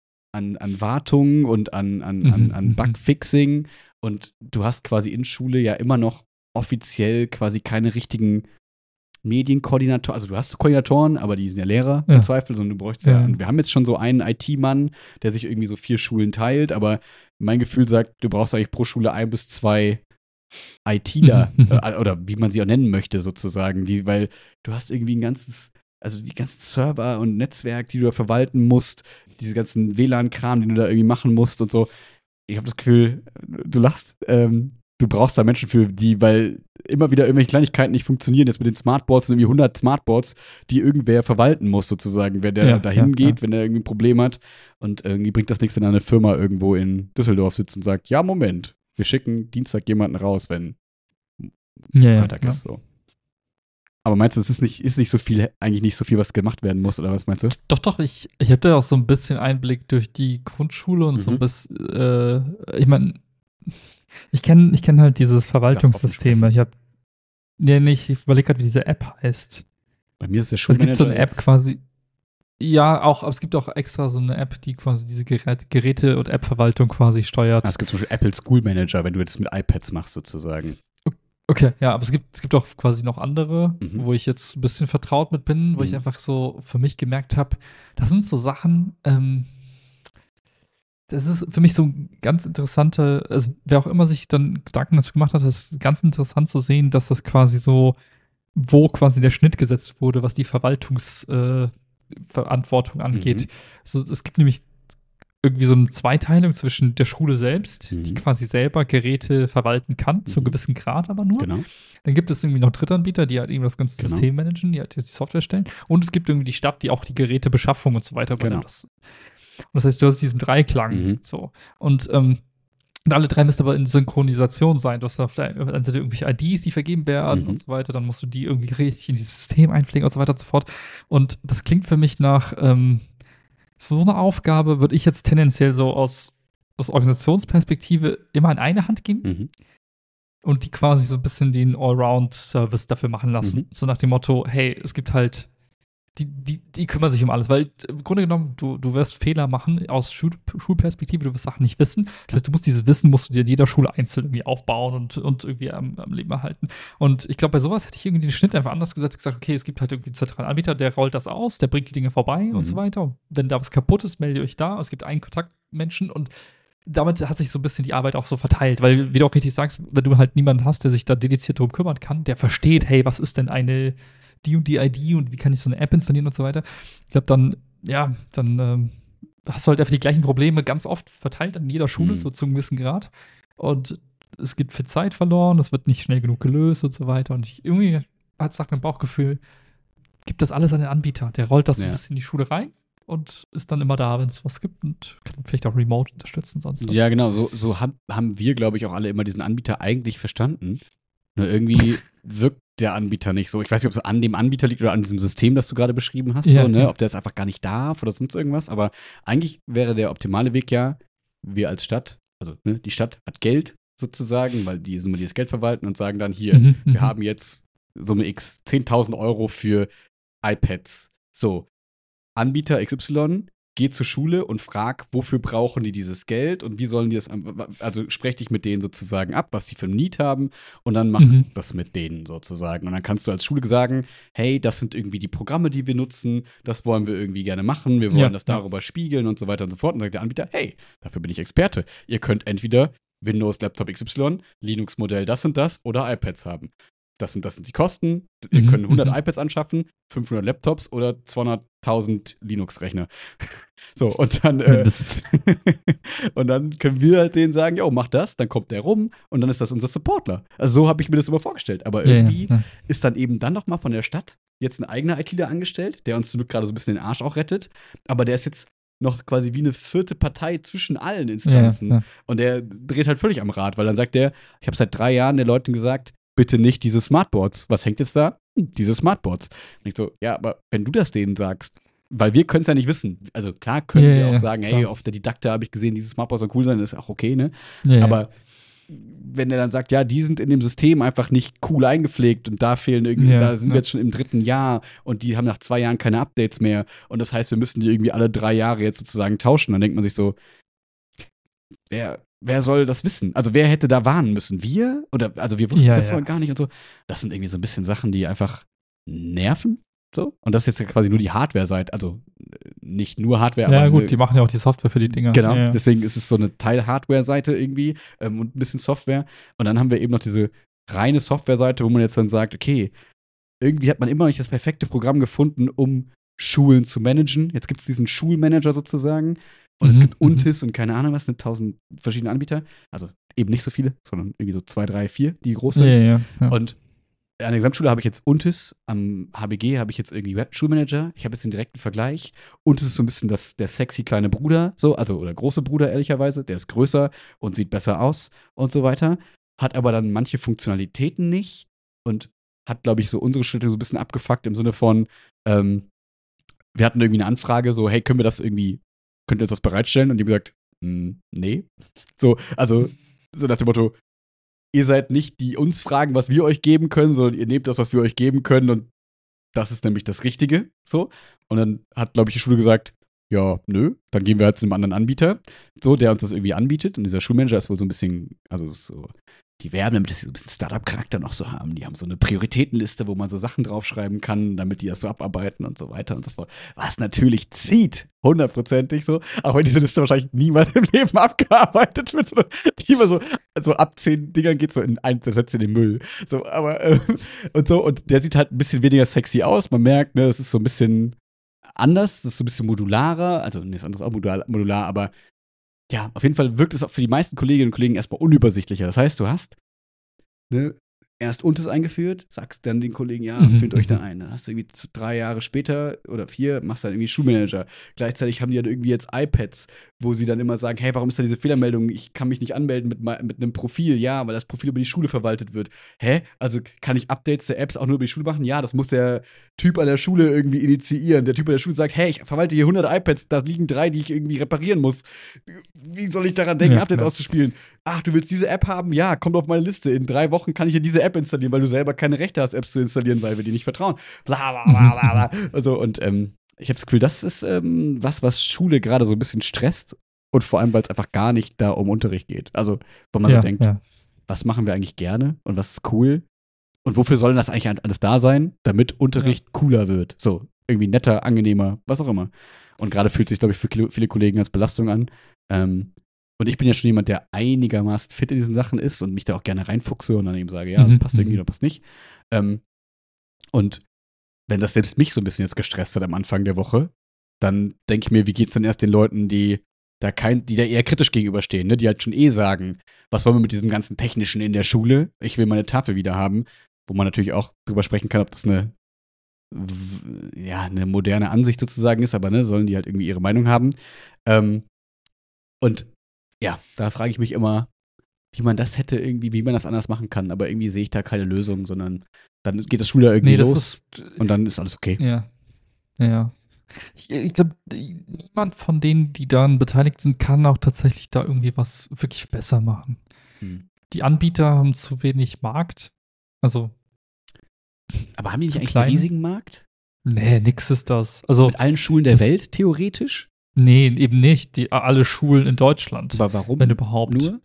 Wartung und an Bugfixing und du hast quasi in Schule ja immer noch offiziell quasi keine richtigen Medienkoordinator, also du hast Koordinatoren, aber die sind ja Lehrer im Zweifel, sondern du bräuchst und wir haben jetzt schon so einen IT-Mann, der sich irgendwie so 4 Schulen teilt, aber mein Gefühl sagt, du brauchst eigentlich pro Schule 1 bis 2 ITler oder wie man sie auch nennen möchte sozusagen, weil du hast irgendwie die ganzen Server und Netzwerk, die du da verwalten musst, diese ganzen WLAN-Kram, den du da irgendwie machen musst und so. Ich habe das Gefühl, du lachst, du brauchst da Menschen für die, weil immer wieder irgendwelche Kleinigkeiten nicht funktionieren. Jetzt mit den Smartboards sind irgendwie 100 Smartboards, die irgendwer verwalten muss sozusagen, wer der dahin geht, wenn er irgendwie ein Problem hat. Und irgendwie bringt das nichts, wenn eine Firma irgendwo in Düsseldorf sitzt und sagt, ja, Moment, wir schicken Dienstag jemanden raus, wenn Freitag ist. So. Aber meinst du, es ist nicht so viel, eigentlich nicht so viel, was gemacht werden muss, oder was meinst du?
Doch, ich habe da auch so ein bisschen Einblick durch die Grundschule und so ein bisschen, ich meine, Ich kenn halt dieses
Lass offen
Verwaltungssystem.
sprechen.
Ich überlege gerade, wie diese App heißt.
Bei mir ist der
Es gibt so
Schulmanager
eine App
jetzt.
quasi, ja, auch, aber es gibt auch extra so eine App, die quasi diese Geräte- und App-Verwaltung quasi steuert.
Es gibt zum Beispiel Apple School Manager, wenn du das mit iPads machst, sozusagen.
Okay, ja, aber es gibt auch quasi noch andere,
Mhm.
wo ich jetzt ein bisschen vertraut mit bin, wo ich
Mhm.
einfach so für mich gemerkt habe, das sind so Sachen, das ist für mich so ein ganz interessanter, also wer auch immer sich dann Gedanken dazu gemacht hat, das ist ganz interessant zu sehen, dass das quasi so, wo quasi der Schnitt gesetzt wurde, was die Verantwortung
Mhm.
angeht. Also, es gibt nämlich irgendwie so eine Zweiteilung zwischen der Schule selbst, die
Mhm.
quasi selber Geräte verwalten kann, zu einem
Mhm.
gewissen Grad aber nur.
Genau.
Dann gibt es irgendwie noch Drittanbieter, die halt eben das ganze
Genau.
System managen, die halt die Software stellen. Und es gibt irgendwie die Stadt, die auch die Gerätebeschaffung und so weiter
Genau.
übernimmt. Und das heißt, du hast diesen Dreiklang.
Mhm.
So. Und alle drei müssen aber in Synchronisation sein. Du hast auf der einen Seite irgendwelche IDs, die vergeben werden
Mhm.
und so weiter. Dann musst du die irgendwie richtig in dieses System einpflegen und so weiter und so fort. Und das klingt für mich nach so eine Aufgabe, würde ich jetzt tendenziell so aus Organisationsperspektive immer in eine Hand geben
Mhm.
und die quasi so ein bisschen den Allround-Service dafür machen lassen.
Mhm.
So nach dem Motto, hey, es gibt halt, die kümmern sich um alles, weil im Grunde genommen, du wirst Fehler machen aus Schulperspektive, du wirst Sachen nicht wissen. Das heißt, du musst dieses Wissen, musst du dir in jeder Schule einzeln irgendwie aufbauen und irgendwie am Leben erhalten. Und ich glaube, bei sowas hätte ich irgendwie den Schnitt einfach anders gesetzt, gesagt, okay, es gibt halt irgendwie einen zentralen Anbieter, der rollt das aus, der bringt die Dinge vorbei und so
Mhm.
weiter. Und wenn da was kaputt ist, meldet ihr euch da. Es gibt einen Kontaktmenschen und damit hat sich so ein bisschen die Arbeit auch so verteilt, weil, wie du auch richtig sagst, wenn du halt niemanden hast, der sich da dediziert darum kümmern kann, der versteht, hey, was ist denn eine die und die ID und wie kann ich so eine App installieren und so weiter. Ich glaube, dann hast du halt einfach die gleichen Probleme ganz oft verteilt an jeder Schule,
Mhm.
so zu einem gewissen Grad. Und es geht viel Zeit verloren, es wird nicht schnell genug gelöst und so weiter. Und irgendwie sagt mein Bauchgefühl, gibt das alles an den Anbieter. Der rollt das so ein
Ja.
bisschen in die Schule rein und ist dann immer da, wenn es was gibt und kann vielleicht auch remote unterstützen, sonst was.
Ja, genau. So haben wir, glaube ich, auch alle immer diesen Anbieter eigentlich verstanden. Nur irgendwie wirkt der Anbieter nicht so. Ich weiß nicht, ob es an dem Anbieter liegt oder an diesem System, das du gerade beschrieben hast, so,
Ja,
ne?
ja.
Ob der es einfach gar nicht darf oder sonst irgendwas. Aber eigentlich wäre der optimale Weg ja, wir als Stadt, also ne, die Stadt hat Geld sozusagen, weil die Summe, die das Geld verwalten und sagen dann hier,
Mhm,
wir
mhm.
haben jetzt Summe X, 10.000 Euro für iPads. So, Anbieter XY, geh zur Schule und frag, wofür brauchen die dieses Geld und wie sollen die das, also sprech dich mit denen sozusagen ab, was die für ein Need haben und dann mach
Mhm.
das mit denen sozusagen. Und dann kannst du als Schule sagen, hey, das sind irgendwie die Programme, die wir nutzen, das wollen wir irgendwie gerne machen, wir wollen
Ja,
das
ja.
darüber spiegeln und so weiter und so fort. Und dann sagt der Anbieter, hey, dafür bin ich Experte. Ihr könnt entweder Windows Laptop XY, Linux Modell das und das oder iPads haben. Das sind die Kosten. Ihr
Mhm,
könnt 100
mhm.
iPads anschaffen, 500 Laptops oder 200.000 Linux-Rechner. So, und dann,
Mindestens.
und dann können wir halt denen sagen, jo, mach das, dann kommt der rum und dann ist das unser Supportler. Also so habe ich mir das immer vorgestellt. Aber
Ja, ja,
irgendwie
ja.
ist dann eben dann noch mal von der Stadt jetzt ein eigener ITler angestellt, der uns zum Glück gerade so ein bisschen den Arsch auch rettet. Aber der ist jetzt noch quasi wie eine vierte Partei zwischen allen
Ja,
Instanzen.
ja.
Und der dreht halt völlig am Rad, weil dann sagt der, ich habe seit 3 Jahren den Leuten gesagt, bitte nicht diese Smartboards. Was hängt jetzt da? Diese Smartboards. Und ich so, ja, aber wenn du das denen sagst, weil wir können es ja nicht wissen. Also klar
Ja,
können wir
ja,
auch
ja,
sagen, hey,
klar.
auf der Didakte habe ich gesehen, dieses Smartboard soll cool sein, das ist auch okay, ne?
Ja, ja.
Aber wenn er dann sagt, ja, die sind in dem System einfach nicht cool eingepflegt und da fehlen irgendwie,
Ja,
da sind wir
ja.
jetzt schon im 3. Jahr und die haben nach 2 Jahren keine Updates mehr und das heißt, wir müssen die irgendwie alle 3 Jahre jetzt sozusagen tauschen. Dann denkt man sich so, wer soll das wissen? Also wer hätte da warnen müssen? Wir? Oder, also wir wussten es
Ja,
ja
ja.
vorher gar nicht und so. Das sind irgendwie so ein bisschen Sachen, die einfach nerven. So. Und das ist jetzt ja quasi nur die Hardware-Seite. Also nicht nur Hardware, aber
Ja, gut,
eine,
die machen ja auch die Software für die Dinger. Ja,
genau.
ja.
Deswegen ist es so eine Teil-Hardware-Seite irgendwie und ein bisschen Software. Und dann haben wir eben noch diese reine Software-Seite, wo man jetzt dann sagt, okay, irgendwie hat man immer noch nicht das perfekte Programm gefunden, um Schulen zu managen. Jetzt gibt es diesen Schulmanager sozusagen. Und es
Mhm,
gibt
mhm.
Untis und keine Ahnung was, 1.000 verschiedene Anbieter. Also eben nicht so viele, sondern irgendwie so 2, 3, 4, die groß
Ja,
sind.
ja, ja.
Und an der Gesamtschule habe ich jetzt Untis, am HBG habe ich jetzt irgendwie Web-Schulmanager. Ich habe jetzt den direkten Vergleich. Untis ist so ein bisschen der sexy kleine Bruder, so, also oder große Bruder, ehrlicherweise. Der ist größer und sieht besser aus und so weiter. Hat aber dann manche Funktionalitäten nicht und hat, glaube ich, so unsere Schritte so ein bisschen abgefuckt im Sinne von, ähm, wir hatten irgendwie eine Anfrage, so, hey, können wir das irgendwie, könnt ihr uns das bereitstellen? Und die haben gesagt, nee. So, also so nach dem Motto, ihr seid nicht die uns fragen, was wir euch geben können, sondern ihr nehmt das, was wir euch geben können und das ist nämlich das Richtige, so. Und dann hat, glaube ich, die Schule gesagt, ja, nö, dann gehen wir halt zu einem anderen Anbieter, so, der uns das irgendwie anbietet. Und dieser Schulmanager ist wohl so ein bisschen, also ist so, die werben damit, dass sie so ein bisschen Startup-Charakter noch so haben. Die haben so eine Prioritätenliste, wo man so Sachen draufschreiben kann, damit die das so abarbeiten und so weiter und so fort. Was natürlich zieht, 100%ig so, auch wenn diese Liste wahrscheinlich niemals im Leben abgearbeitet wird, sondern die immer so ab 10 Dingern geht so in eins, der setzt in den Müll. So, aber, und so, und der sieht halt ein bisschen weniger sexy aus. Man merkt, ne, das ist so ein bisschen anders, das ist so ein bisschen modularer, also, ne, ist anderes auch modular, aber ja, auf jeden Fall wirkt es auch für die meisten Kolleginnen und Kollegen erstmal unübersichtlicher. Das heißt, du hast ne, erst Untes eingeführt, sagst dann den Kollegen, ja, führt euch da ein. Dann hast du irgendwie 3 Jahre später oder 4, machst dann irgendwie Schulmanager. Gleichzeitig haben die dann irgendwie jetzt iPads, wo sie dann immer sagen, hey, warum ist da diese Fehlermeldung? Ich kann mich nicht anmelden mit einem Profil. Ja, weil das Profil über die Schule verwaltet wird. Hä? Also kann ich Updates der Apps auch nur über die Schule machen? Ja, das muss der Typ an der Schule irgendwie initiieren. Der Typ an der Schule sagt, hey, ich verwalte hier 100 iPads, da liegen 3, die ich irgendwie reparieren muss. Wie soll ich daran denken, Updates auszuspielen? Ach, du willst diese App haben? Ja, kommt auf meine Liste. In 3 Wochen kann ich hier diese App installieren, weil du selber keine Rechte hast, Apps zu installieren, weil wir dir nicht vertrauen. Bla, bla, bla, bla, bla. Also, und ich habe das Gefühl, das ist was Schule gerade so ein bisschen stresst. Und vor allem, weil es einfach gar nicht da um Unterricht geht. Also, wenn man so denkt, was machen wir eigentlich gerne und was ist cool? Und wofür soll denn das eigentlich alles da sein? Damit Unterricht cooler wird. So, irgendwie netter, angenehmer, was auch immer. Und gerade fühlt sich, glaube ich, für viele Kollegen als Belastung an. Und ich bin ja schon jemand, der einigermaßen fit in diesen Sachen ist und mich da auch gerne reinfuchse und dann eben sage, ja, das passt irgendwie oder passt nicht. Und wenn das selbst mich so ein bisschen jetzt gestresst hat am Anfang der Woche, dann denke ich mir, wie geht's denn erst den Leuten, die da eher kritisch gegenüberstehen, ne? Die halt schon sagen, was wollen wir mit diesem ganzen Technischen in der Schule? Ich will meine Tafel wieder haben, wo man natürlich auch drüber sprechen kann, ob das eine moderne Ansicht sozusagen ist, aber ne, sollen die halt irgendwie ihre Meinung haben. Und ja, da frage ich mich immer, wie man das anders machen kann, aber irgendwie sehe ich da keine Lösung, sondern dann geht das Schuljahr irgendwie los und dann ist alles okay.
Ja. Ich glaube, niemand von denen, die daran beteiligt sind, kann auch tatsächlich da irgendwie was wirklich besser machen. Die Anbieter haben zu wenig Markt. Also.
Aber haben die nicht eigentlich einen riesigen Markt?
Nee, nix ist das. Also,
mit allen Schulen der Welt, theoretisch?
Nee, eben nicht. Alle Schulen in Deutschland.
Aber warum?
Wenn überhaupt.
Nur?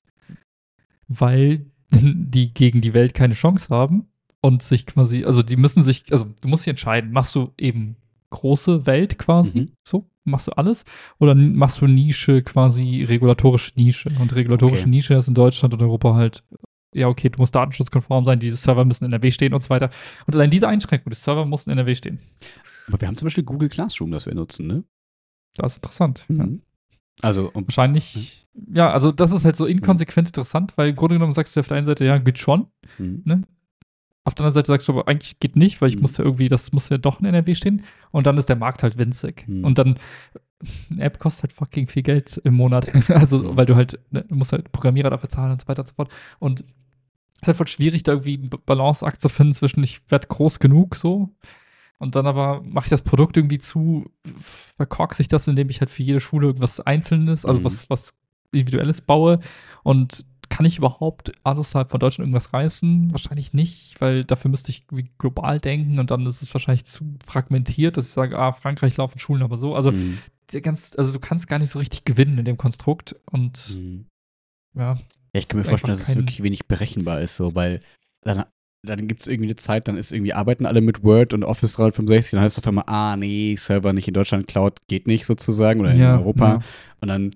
Weil die gegen die Welt keine Chance haben und sich quasi, also du musst dich entscheiden, machst du eben große Welt quasi, so, machst du alles, oder machst du Nische quasi, regulatorische Nische. Und regulatorische Nische ist in Deutschland und Europa halt, ja, okay, du musst datenschutzkonform sein, diese Server müssen in NRW stehen und so weiter. Und allein diese Einschränkung, die Server mussten in NRW stehen.
Aber wir haben zum Beispiel Google Classroom, das wir nutzen, ne?
Das ist interessant. Ja.
Also
wahrscheinlich, ja, also das ist halt so inkonsequent interessant, weil im Grunde genommen sagst du auf der einen Seite, ja, geht schon, ne? Auf der anderen Seite sagst du aber, eigentlich geht nicht, weil das muss ja doch in NRW stehen. Und dann ist der Markt halt winzig. Und dann, eine App kostet halt fucking viel Geld im Monat. Also, weil du halt, du musst halt Programmierer dafür zahlen und so weiter und so fort. Und es ist halt voll schwierig, da irgendwie einen Balanceakt zu finden zwischen, ich werde groß genug, so. Und dann aber mache ich das Produkt irgendwie verkorkse ich das, indem ich halt für jede Schule irgendwas Einzelnes, also was Individuelles baue. Und kann ich überhaupt außerhalb von Deutschland irgendwas reißen? Wahrscheinlich nicht, weil dafür müsste ich global denken und dann ist es wahrscheinlich zu fragmentiert, dass ich sage, Frankreich laufen Schulen aber so. Also, du kannst gar nicht so richtig gewinnen in dem Konstrukt. Und ja.
Ich kann mir vorstellen, dass es wirklich wenig berechenbar ist, so, weil dann gibt es irgendwie eine Zeit, dann arbeiten alle mit Word und Office 365, dann heißt es auf einmal, nee, Server nicht in Deutschland, Cloud geht nicht sozusagen oder in Europa. Und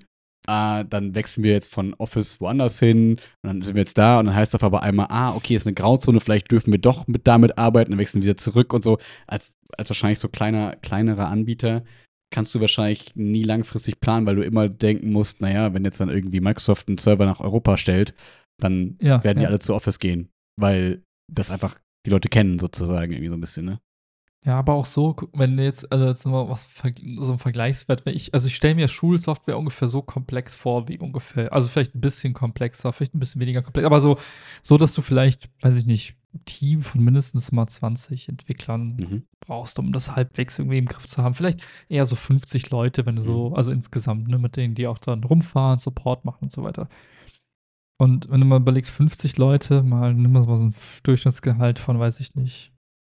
dann wechseln wir jetzt von Office woanders hin und dann sind wir jetzt da und dann heißt es auf einmal okay, ist eine Grauzone, vielleicht dürfen wir doch damit arbeiten, dann wechseln wir wieder zurück und so. Als wahrscheinlich so kleinere Anbieter kannst du wahrscheinlich nie langfristig planen, weil du immer denken musst, naja, wenn jetzt dann irgendwie Microsoft einen Server nach Europa stellt, dann werden die alle zu Office gehen, weil das einfach die Leute kennen sozusagen irgendwie so ein bisschen, ne?
Ja, aber auch so, wenn du jetzt mal so ein Vergleichswert, ich stelle mir Schulsoftware ungefähr so komplex vor, wie ungefähr, also vielleicht ein bisschen komplexer, vielleicht ein bisschen weniger komplex, aber so, dass du vielleicht, weiß ich nicht, ein Team von mindestens mal 20 Entwicklern brauchst, um das halbwegs irgendwie im Griff zu haben. Vielleicht eher so 50 Leute, wenn du so, also insgesamt, ne, mit denen, die auch dann rumfahren, Support machen und so weiter. Und wenn du mal überlegst, 50 Leute, nimm mal so ein Durchschnittsgehalt von, weiß ich nicht,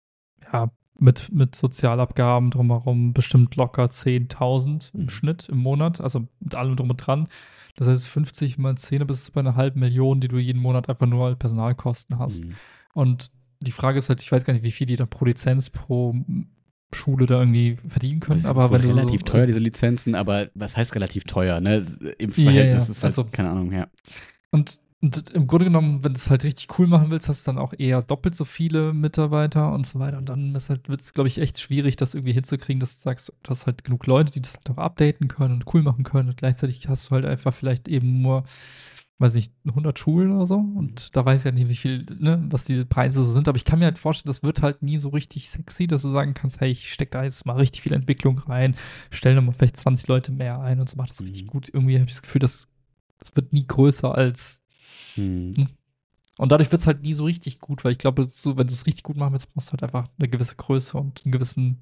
ja, mit Sozialabgaben drumherum bestimmt locker 10.000 im Schnitt im Monat, also mit allem drum und dran. Das heißt, 50 mal 10, bist du bei 500.000, die du jeden Monat einfach nur als Personalkosten hast. Und die Frage ist halt, ich weiß gar nicht, wie viel die da pro Lizenz, pro Schule da irgendwie verdienen können.
Das sind
Aber
wohl
wenn du
relativ teuer, diese Lizenzen, aber was heißt relativ teuer, ne? Im
Ja,
Verhältnis
ja,
ist halt,
also
keine Ahnung, ja.
Und im Grunde genommen, wenn du es halt richtig cool machen willst, hast du dann auch eher doppelt so viele Mitarbeiter und so weiter. Und dann wird es, glaube ich, echt schwierig, das irgendwie hinzukriegen, dass du sagst, du hast halt genug Leute, die das halt auch updaten können und cool machen können. Und gleichzeitig hast du halt einfach vielleicht eben nur, weiß nicht, 100 Schulen oder so. Und da weiß ich ja nicht, wie viel, ne, was die Preise so sind. Aber ich kann mir halt vorstellen, das wird halt nie so richtig sexy, dass du sagen kannst, hey, ich stecke da jetzt mal richtig viel Entwicklung rein, stell da mal vielleicht 20 Leute mehr ein und so macht das richtig gut. Irgendwie habe ich das Gefühl, das wird nie größer als. Ne? Und dadurch wird es halt nie so richtig gut, weil ich glaube, so, wenn du es richtig gut machen willst, brauchst du halt einfach eine gewisse Größe und einen gewissen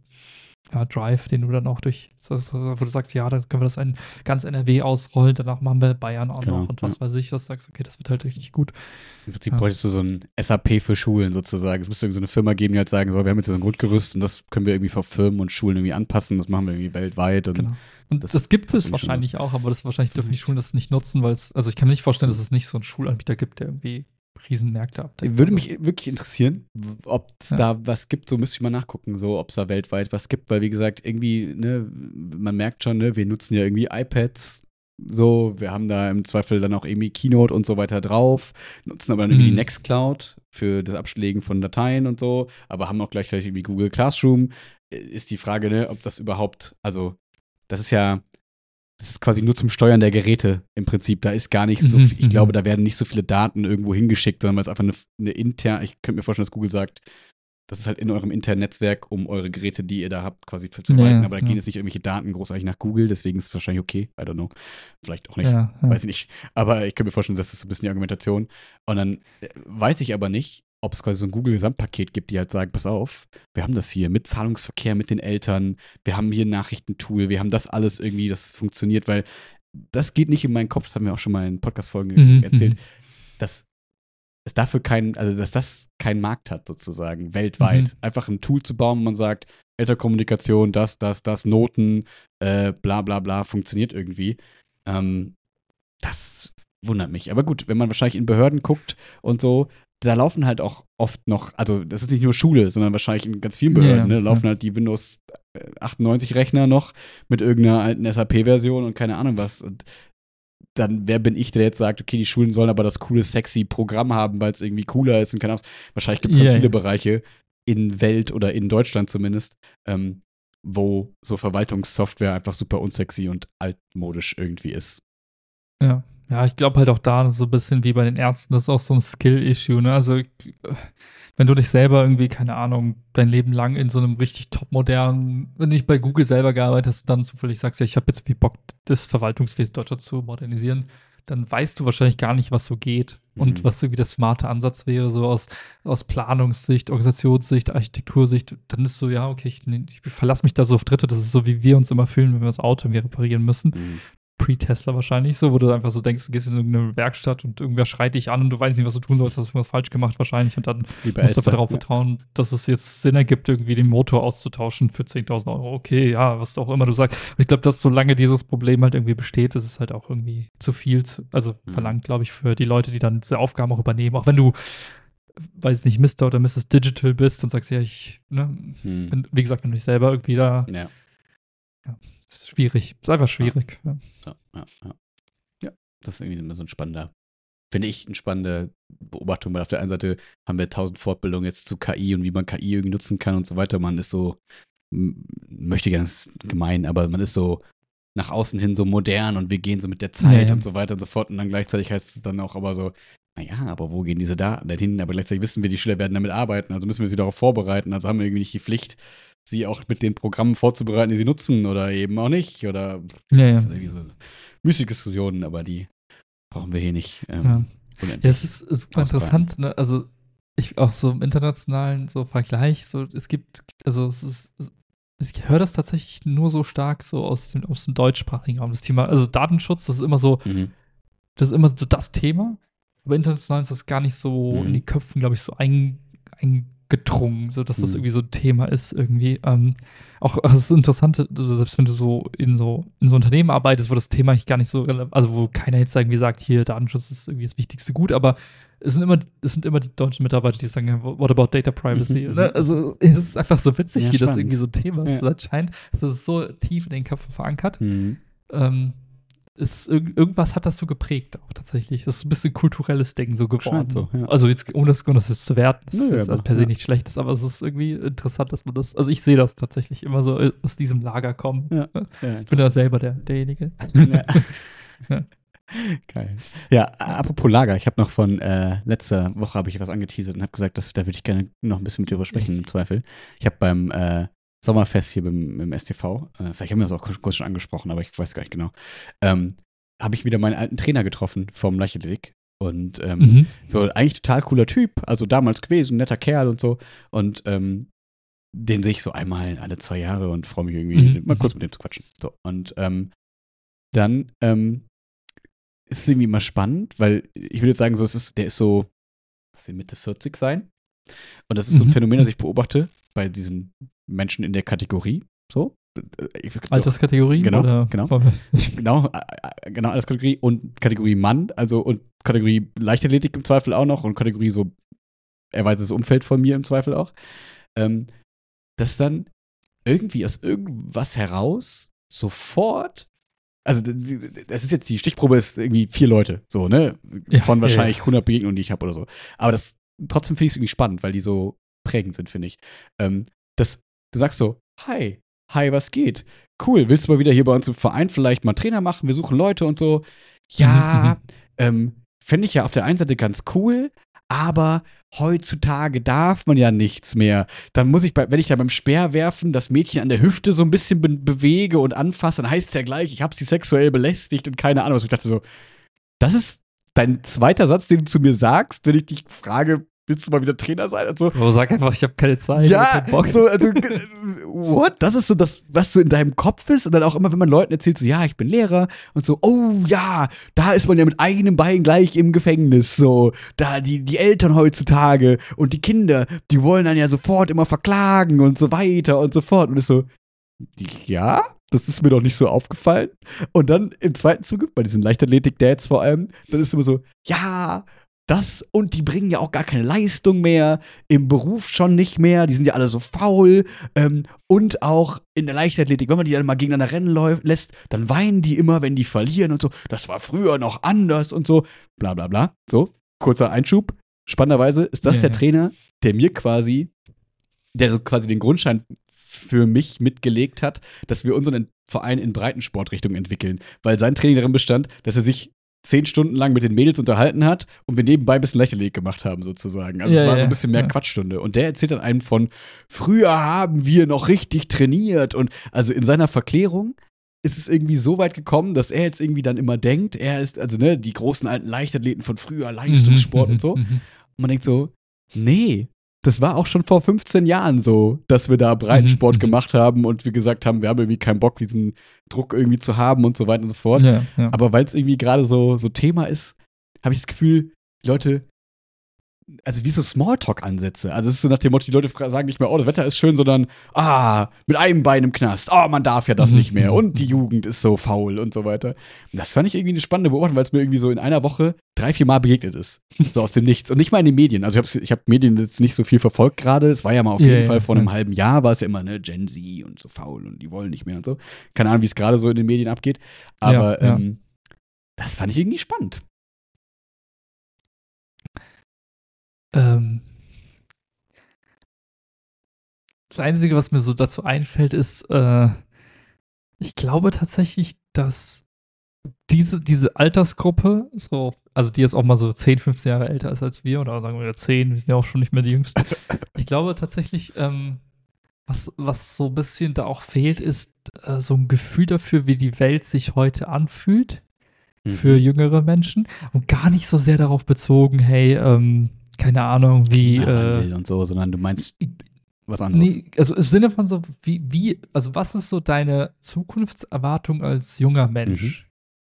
Drive, den du dann auch wo du sagst, ja, dann können wir das in ganz NRW ausrollen, danach machen wir Bayern auch
Genau,
noch und was weiß ich, dass du sagst, okay, das wird halt richtig gut.
Im Prinzip bräuchtest du so ein SAP für Schulen sozusagen. Es müsste irgendwie so eine Firma geben, die halt sagen, so, wir haben jetzt so ein Grundgerüst und das können wir irgendwie für Firmen und Schulen irgendwie anpassen, das machen wir irgendwie weltweit. Und
Genau. Und das gibt es
passt irgendwie schon
wahrscheinlich auch, aber wahrscheinlich dürfen die
Vielleicht.
Schulen das nicht nutzen, weil also ich kann mir nicht vorstellen, dass es nicht so einen Schulanbieter gibt, der irgendwie Riesenmärkte abdeckt.
Würde
Also,
mich wirklich interessieren, ob es da was gibt, so müsste ich mal nachgucken, so ob es da weltweit was gibt, weil wie gesagt, irgendwie, ne, man merkt schon, ne, wir nutzen ja irgendwie iPads, so, wir haben da im Zweifel dann auch irgendwie Keynote und so weiter drauf, nutzen aber dann irgendwie die Nextcloud für das Abschlägen von Dateien und so, aber haben auch gleichzeitig irgendwie Google Classroom. Ist die Frage, ne, ob das überhaupt, also, das ist ja, das ist quasi nur zum Steuern der Geräte im Prinzip. Da ist gar nicht so viel, ich glaube, da werden nicht so viele Daten irgendwo hingeschickt, sondern weil es einfach eine interne, ich könnte mir vorstellen, dass Google sagt, das ist halt in eurem internen Netzwerk, um eure Geräte, die ihr da habt, quasi zu verwalten. Aber da gehen jetzt nicht irgendwelche Daten großartig nach Google, deswegen ist es wahrscheinlich okay. I don't know. Vielleicht auch nicht. Weiß ich nicht. Aber ich könnte mir vorstellen, das ist so ein bisschen die Argumentation. Und dann weiß ich aber nicht, ob es quasi so ein Google-Gesamtpaket gibt, die halt sagen, pass auf, wir haben das hier mit Zahlungsverkehr mit den Eltern, wir haben hier ein Nachrichtentool, wir haben das alles irgendwie, das funktioniert, weil das geht nicht in meinen Kopf, das haben wir auch schon mal in Podcast-Folgen erzählt, dass es dafür dass das keinen Markt hat, sozusagen, weltweit. Einfach ein Tool zu bauen, wo man sagt, Elternkommunikation, das, Noten, bla bla bla, funktioniert irgendwie. Das wundert mich. Aber gut, wenn man wahrscheinlich in Behörden guckt und so, da laufen halt auch oft noch, also das ist nicht nur Schule, sondern wahrscheinlich in ganz vielen Behörden, ne, laufen halt die Windows 98 Rechner noch mit irgendeiner alten SAP-Version und keine Ahnung was. Und dann, wer bin ich, der jetzt sagt, okay, die Schulen sollen aber das coole, sexy Programm haben, weil es irgendwie cooler ist und keine Ahnung. Wahrscheinlich gibt es ganz viele Bereiche in Welt oder in Deutschland zumindest, wo so Verwaltungssoftware einfach super unsexy und altmodisch irgendwie ist.
Ja. Ja, ich glaube halt auch da so ein bisschen wie bei den Ärzten, das ist auch so ein Skill-Issue, ne? Also, wenn du dich selber irgendwie, keine Ahnung, dein Leben lang in so einem richtig topmodernen, wenn du nicht bei Google selber gearbeitet hast, dann zufällig sagst, ja, ich habe jetzt wie Bock, das Verwaltungswesen Deutschland zu modernisieren, dann weißt du wahrscheinlich gar nicht, was so geht und was irgendwie der smarte Ansatz wäre, so aus Planungssicht, Organisationssicht, Architektursicht. Dann ist so, ja, okay, ich verlasse mich da so auf Dritte, das ist so, wie wir uns immer fühlen, wenn wir das Auto irgendwie reparieren müssen. Pre-Tesla wahrscheinlich so, wo du einfach so denkst, du gehst in irgendeine Werkstatt und irgendwer schreit dich an und du weißt nicht, was du tun sollst, hast irgendwas falsch gemacht wahrscheinlich und dann musst du aber darauf vertrauen, dass es jetzt Sinn ergibt, irgendwie den Motor auszutauschen für 10.000 Euro. Okay, ja, was auch immer du sagst. Und ich glaube, dass solange dieses Problem halt irgendwie besteht, ist es halt auch irgendwie zu viel, verlangt, glaube ich, für die Leute, die dann diese Aufgaben auch übernehmen. Auch wenn du, weiß nicht, Mr. oder Mrs. Digital bist und sagst, ja, wie gesagt, wenn du dich selber irgendwie da ist schwierig. Ist einfach schwierig.
Ja, das ist irgendwie immer so finde ich, eine spannende Beobachtung, weil auf der einen Seite haben wir 1000 Fortbildungen jetzt zu KI und wie man KI irgendwie nutzen kann und so weiter. Man ist so, möchte ganz gemein, aber man ist so nach außen hin so modern und wir gehen so mit der Zeit und so weiter und so fort. Und dann gleichzeitig heißt es dann auch aber so, naja, aber wo gehen diese Daten denn hin? Aber gleichzeitig wissen wir, die Schüler werden damit arbeiten, also müssen wir sie darauf vorbereiten. Also haben wir irgendwie nicht die Pflicht, sie auch mit den Programmen vorzubereiten, die sie nutzen oder eben auch nicht. Oder das ist irgendwie so müßige Diskussionen, aber die brauchen wir hier nicht.
Es ist super interessant, ne? Also ich auch so im internationalen so Vergleich, so es gibt, also ich höre das tatsächlich nur so stark so aus dem deutschsprachigen Raum. Das Thema, also Datenschutz, das ist immer so, das ist immer so das Thema. Aber international ist das gar nicht so in die Köpfen, glaube ich, so eingedrungen, so dass das irgendwie so ein Thema ist irgendwie. Auch das Interessante, also selbst wenn du so in so Unternehmen arbeitest, wo das Thema eigentlich gar nicht so relevant, also wo keiner jetzt irgendwie sagt, hier, Datenschutz ist irgendwie das wichtigste Gut, aber es sind immer die deutschen Mitarbeiter, die sagen, what about data privacy? Ne? Also es ist einfach so witzig,
Ja,
wie das
spannend.
irgendwie so ein Thema ist.
Ja.
Das scheint, das ist so tief in den Köpfen verankert.
Mhm.
Irgendwas hat das so geprägt auch tatsächlich. Das ist ein bisschen kulturelles Ding so geworden.
Scheint so, ja.
Also jetzt, ohne das jetzt zu werten, das
Nö,
ist jetzt
aber,
per se
ja.
nicht schlecht ist, aber es ist irgendwie interessant, dass man das, also ich sehe das tatsächlich immer so aus diesem Lager kommen.
Ja.
Ich bin da selber derjenige.
Ja.
Ja.
Geil. Ja, apropos Lager, ich habe noch von letzter Woche habe ich was angeteasert und habe gesagt, da würde ich gerne noch ein bisschen mit dir drüber sprechen, im Zweifel. Ich habe beim Sommerfest hier im STV, vielleicht haben wir das auch kurz schon angesprochen, aber ich weiß gar nicht genau, habe ich wieder meinen alten Trainer getroffen vom Leichtathletik. Und so eigentlich total cooler Typ, also damals gewesen, netter Kerl und so. Und den sehe ich so einmal alle 2 Jahre und freue mich irgendwie, mal kurz mit dem zu quatschen. So, und dann ist es irgendwie immer spannend, weil ich würde jetzt sagen, so, der ist so, was ist Mitte 40 sein. Und das ist so ein Phänomen, das ich beobachte bei diesen Menschen in der Kategorie. So.
Alterskategorie?
Genau,
oder?
genau, Alterskategorie und Kategorie Mann, also und Kategorie Leichtathletik im Zweifel auch noch und Kategorie so erweitertes Umfeld von mir im Zweifel auch. Dass dann irgendwie aus irgendwas heraus sofort, also das ist jetzt, die Stichprobe ist irgendwie 4 Leute, so, ne? Von wahrscheinlich 100 Begegnungen, die ich habe oder so. Aber trotzdem finde ich es irgendwie spannend, weil die so prägend sind, finde ich. Du sagst so, hi, was geht? Cool, willst du mal wieder hier bei uns im Verein vielleicht mal Trainer machen? Wir suchen Leute und so. Ja, fände ich ja auf der einen Seite ganz cool, aber heutzutage darf man ja nichts mehr. Dann muss ich, wenn ich da beim Speerwerfen das Mädchen an der Hüfte so ein bisschen bewege und anfasse, dann heißt es ja gleich, ich habe sie sexuell belästigt und keine Ahnung was. Ich dachte so, das ist dein zweiter Satz, den du zu mir sagst, wenn ich dich frage, willst du mal wieder Trainer sein? Und so.
Oh, sag einfach, ich habe keine Zeit.
Ja, so, also, what? Das ist so das, was so in deinem Kopf ist. Und dann auch immer, wenn man Leuten erzählt, so, ja, ich bin Lehrer. Und so, oh ja, da ist man ja mit einem Bein gleich im Gefängnis. So, da die Eltern heutzutage und die Kinder, die wollen dann ja sofort immer verklagen und so weiter und so fort. Und ist so, ja, das ist mir doch nicht so aufgefallen. Und dann im zweiten Zuge, bei diesen Leichtathletik-Dads vor allem, dann ist immer so, ja, das und die bringen ja auch gar keine Leistung mehr, im Beruf schon nicht mehr, die sind ja alle so faul und auch in der Leichtathletik, wenn man die dann mal gegeneinander rennen lässt, dann weinen die immer, wenn die verlieren und so, das war früher noch anders und so, bla bla bla. So, kurzer Einschub. Spannenderweise ist das der Trainer, der so quasi den Grundstein für mich mitgelegt hat, dass wir unseren Verein in Breitensportrichtung entwickeln, weil sein Training darin bestand, dass er sich 10 Stunden lang mit den Mädels unterhalten hat und wir nebenbei ein bisschen Leichtathletik gemacht haben, sozusagen. Also es war so ein bisschen mehr Quatschstunde. Und der erzählt dann einem von, früher haben wir noch richtig trainiert. Und also in seiner Verklärung ist es irgendwie so weit gekommen, dass er jetzt irgendwie dann immer denkt, er ist, also ne, die großen alten Leichtathleten von früher, Leistungssport und so. Und man denkt so, nee, das war auch schon vor 15 Jahren so, dass wir da Breitensport gemacht haben und wir gesagt haben, wir haben irgendwie keinen Bock, diesen Druck irgendwie zu haben und so weiter und so fort.
Ja.
Aber weil es irgendwie gerade so Thema ist, habe ich das Gefühl, die Leute, also wie so Smalltalk-Ansätze. Also es ist so nach dem Motto, die Leute sagen nicht mehr, oh, das Wetter ist schön, sondern, mit einem Bein im Knast. Oh, man darf ja das nicht mehr. Und die Jugend ist so faul und so weiter. Und das fand ich irgendwie eine spannende Beobachtung, weil es mir irgendwie so in einer Woche 3-4 Mal begegnet ist. So aus dem Nichts. Und nicht mal in den Medien. Also ich habe Medien jetzt nicht so viel verfolgt gerade. Es war ja mal auf jeden Fall vor einem halben Jahr, war es ja immer, ne, Gen Z und so faul und die wollen nicht mehr und so. Keine Ahnung, wie es gerade so in den Medien abgeht. Aber das fand ich irgendwie spannend.
Das Einzige, was mir so dazu einfällt, ist, ich glaube tatsächlich, dass diese Altersgruppe, so, also die jetzt auch mal so 10, 15 Jahre älter ist als wir, oder sagen wir 10, wir sind ja auch schon nicht mehr die Jüngsten. Ich glaube tatsächlich, was so ein bisschen da auch fehlt, ist so ein Gefühl dafür, wie die Welt sich heute anfühlt für jüngere Menschen und gar nicht so sehr darauf bezogen, hey, keine Ahnung, wie
und so, sondern du meinst was anderes.
Nee, also im Sinne von so, also was ist so deine Zukunftserwartung als junger Mensch?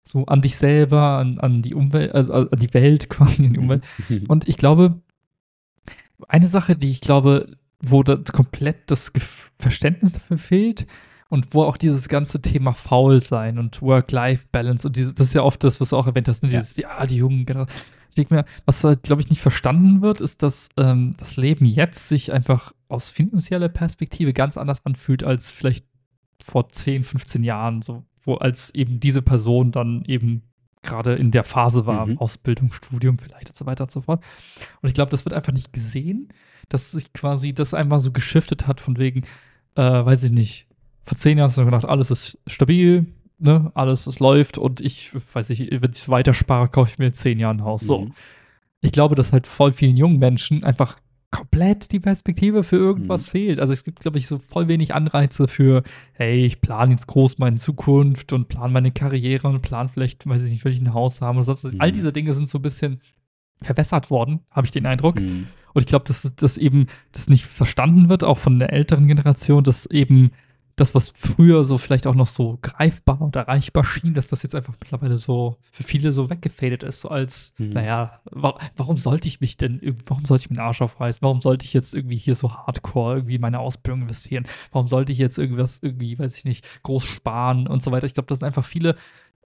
So an dich selber, an die Umwelt, also an die Welt quasi, an die Umwelt. Und ich glaube, eine Sache, die ich glaube, wo komplett das Verständnis dafür fehlt und wo auch dieses ganze Thema Faulsein und Work-Life-Balance und das ist ja oft das, was du auch erwähnt hast, ne?
Ja.
Dieses, ja, die jungen Generationen. Ich denke mir, was halt, glaube ich, nicht verstanden wird, ist, dass das Leben jetzt sich einfach aus finanzieller Perspektive ganz anders anfühlt als vielleicht vor 10, 15 Jahren, so, wo als eben diese Person dann eben gerade in der Phase war, Ausbildung, Studium vielleicht und so weiter und so fort. Und ich glaube, das wird einfach nicht gesehen, dass sich quasi das einfach so geschiftet hat von wegen, weiß ich nicht, vor 10 Jahren hast du gedacht, alles ist stabil, ne, alles, es läuft und ich, weiß ich, wenn ich weiter spare, kaufe ich mir in 10 Jahren ein Haus. So. Ich glaube, dass halt voll vielen jungen Menschen einfach komplett die Perspektive für irgendwas fehlt. Also es gibt, glaube ich, so voll wenig Anreize für, hey, ich plane jetzt groß meine Zukunft und plane meine Karriere und plane vielleicht, weiß ich nicht, will ich ein Haus haben oder sonst. All diese Dinge sind so ein bisschen verwässert worden, habe ich den Eindruck. Und ich glaube, dass eben das nicht verstanden wird, auch von der älteren Generation, dass eben das, was früher so vielleicht auch noch so greifbar und erreichbar schien, dass das jetzt einfach mittlerweile so für viele so weggefadet ist, so als, naja, warum sollte ich mich denn, warum sollte ich mir den Arsch aufreißen? Warum sollte ich jetzt irgendwie hier so hardcore irgendwie in meine Ausbildung investieren? Warum sollte ich jetzt irgendwas irgendwie, weiß ich nicht, groß sparen und so weiter? Ich glaube, das sind einfach viele,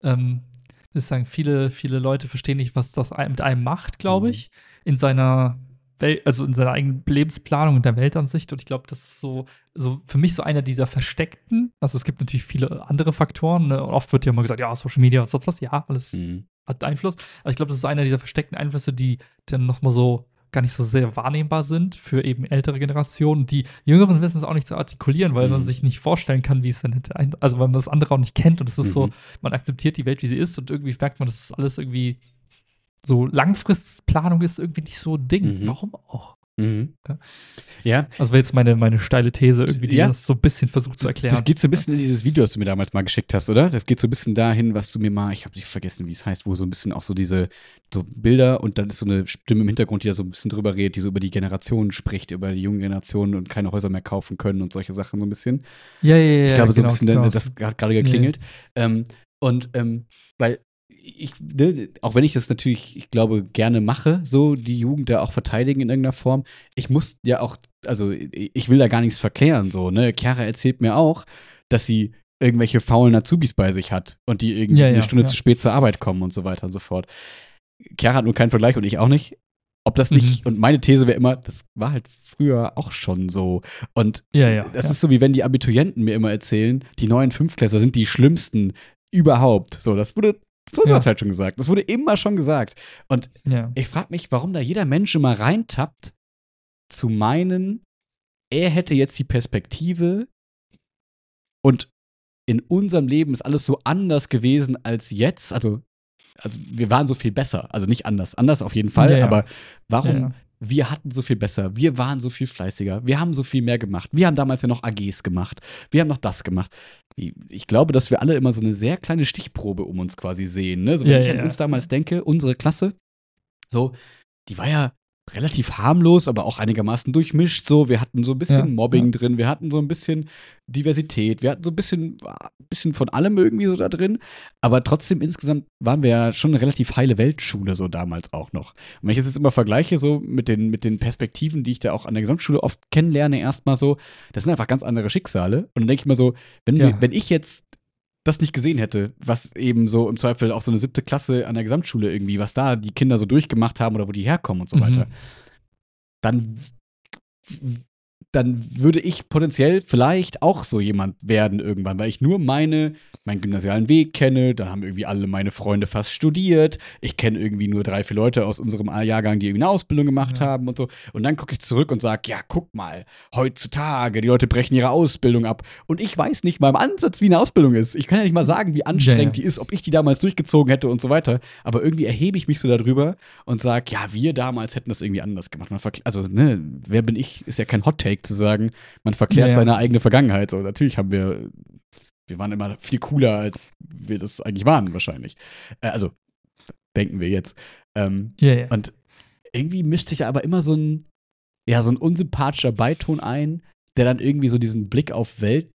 viele Leute verstehen nicht, was das mit einem macht, glaube ich, in seiner also in seiner eigenen Lebensplanung und der Weltansicht. Und ich glaube, das ist so für mich so einer dieser versteckten, also es gibt natürlich viele andere Faktoren, ne? Und oft wird ja immer gesagt, ja, Social Media und sonst was, ja, alles hat Einfluss. Aber ich glaube, das ist einer dieser versteckten Einflüsse, die dann nochmal so gar nicht so sehr wahrnehmbar sind für eben ältere Generationen. Die Jüngeren wissen es auch nicht zu artikulieren, weil man sich nicht vorstellen kann, wie es dann hätte, also weil man das andere auch nicht kennt. Und es ist so, man akzeptiert die Welt, wie sie ist und irgendwie merkt man, dass das alles irgendwie so Langfristplanung ist irgendwie nicht so ein Ding. Warum auch?
Ja.
Also wäre jetzt meine steile These irgendwie, die das so ein bisschen versucht zu erklären.
Das geht so ein bisschen in dieses Video, das du mir damals mal geschickt hast, oder? Das geht so ein bisschen dahin, was du mir mal, ich habe nicht vergessen, wie es heißt, wo so ein bisschen auch so diese so Bilder und dann ist so eine Stimme im Hintergrund, die da so ein bisschen drüber redet, die so über die Generationen spricht, über die jungen Generationen und keine Häuser mehr kaufen können und solche Sachen so ein bisschen.
Ja,
ich glaube, so
genau,
ein bisschen,
genau.
das hat gerade geklingelt. Weil auch wenn ich das natürlich, ich glaube, gerne mache, so die Jugend da auch verteidigen in irgendeiner Form, ich muss ja auch, also ich will da gar nichts verklären, so, ne? Chiara erzählt mir auch, dass sie irgendwelche faulen Azubis bei sich hat und die irgendwie eine Stunde zu spät zur Arbeit kommen und so weiter und so fort. Chiara hat nur keinen Vergleich und ich auch nicht. Ob das nicht, und meine These wäre immer, das war halt früher auch schon so. Und das ist so, wie wenn die Abiturienten mir immer erzählen, die neuen Fünftklässler sind die schlimmsten überhaupt. So, das wurde zu unserer Zeit schon gesagt. Das wurde immer schon gesagt. Und ich frage mich, warum da jeder Mensch immer reintappt, zu meinen, er hätte jetzt die Perspektive und in unserem Leben ist alles so anders gewesen als jetzt. Also wir waren so viel besser. Also nicht anders. Anders auf jeden Fall. Aber warum? Wir hatten so viel besser. Wir waren so viel fleißiger. Wir haben so viel mehr gemacht. Wir haben damals ja noch AGs gemacht. Wir haben noch das gemacht. Ich glaube, dass wir alle immer so eine sehr kleine Stichprobe um uns quasi sehen. Ne? So, wenn ich an uns damals denke, unsere Klasse, so, die war ja relativ harmlos, aber auch einigermaßen durchmischt. So, wir hatten so ein bisschen Mobbing drin, wir hatten so ein bisschen Diversität, wir hatten so ein bisschen von allem irgendwie so da drin. Aber trotzdem insgesamt waren wir ja schon eine relativ heile Weltschule so damals auch noch. Und wenn ich es jetzt immer vergleiche so mit den Perspektiven, die ich da auch an der Gesamtschule oft kennenlerne, erstmal so, das sind einfach ganz andere Schicksale. Und dann denke ich mal so, wenn ich jetzt das nicht gesehen hätte, was eben so im Zweifel auch so eine 7. Klasse an der Gesamtschule irgendwie, was da die Kinder so durchgemacht haben oder wo die herkommen und so weiter, dann würde ich potenziell vielleicht auch so jemand werden irgendwann, weil ich nur meinen gymnasialen Weg kenne, dann haben irgendwie alle meine Freunde fast studiert, ich kenne irgendwie nur 3, 4 Leute aus unserem Jahrgang, die irgendwie eine Ausbildung gemacht haben und so. Und dann gucke ich zurück und sage, ja, guck mal, heutzutage, die Leute brechen ihre Ausbildung ab. Und ich weiß nicht mal im Ansatz, wie eine Ausbildung ist. Ich kann ja nicht mal sagen, wie anstrengend die ist, ob ich die damals durchgezogen hätte und so weiter. Aber irgendwie erhebe ich mich so darüber und sage, ja, wir damals hätten das irgendwie anders gemacht. Also, ne, wer bin ich? Ist ja kein Hot-Take zu sagen, man verklärt seine eigene Vergangenheit. So, natürlich haben wir waren immer viel cooler, als wir das eigentlich waren, wahrscheinlich. Also, denken wir jetzt. Und irgendwie mischt sich da aber immer so ein unsympathischer Beiton ein, der dann irgendwie so diesen Blick auf Welt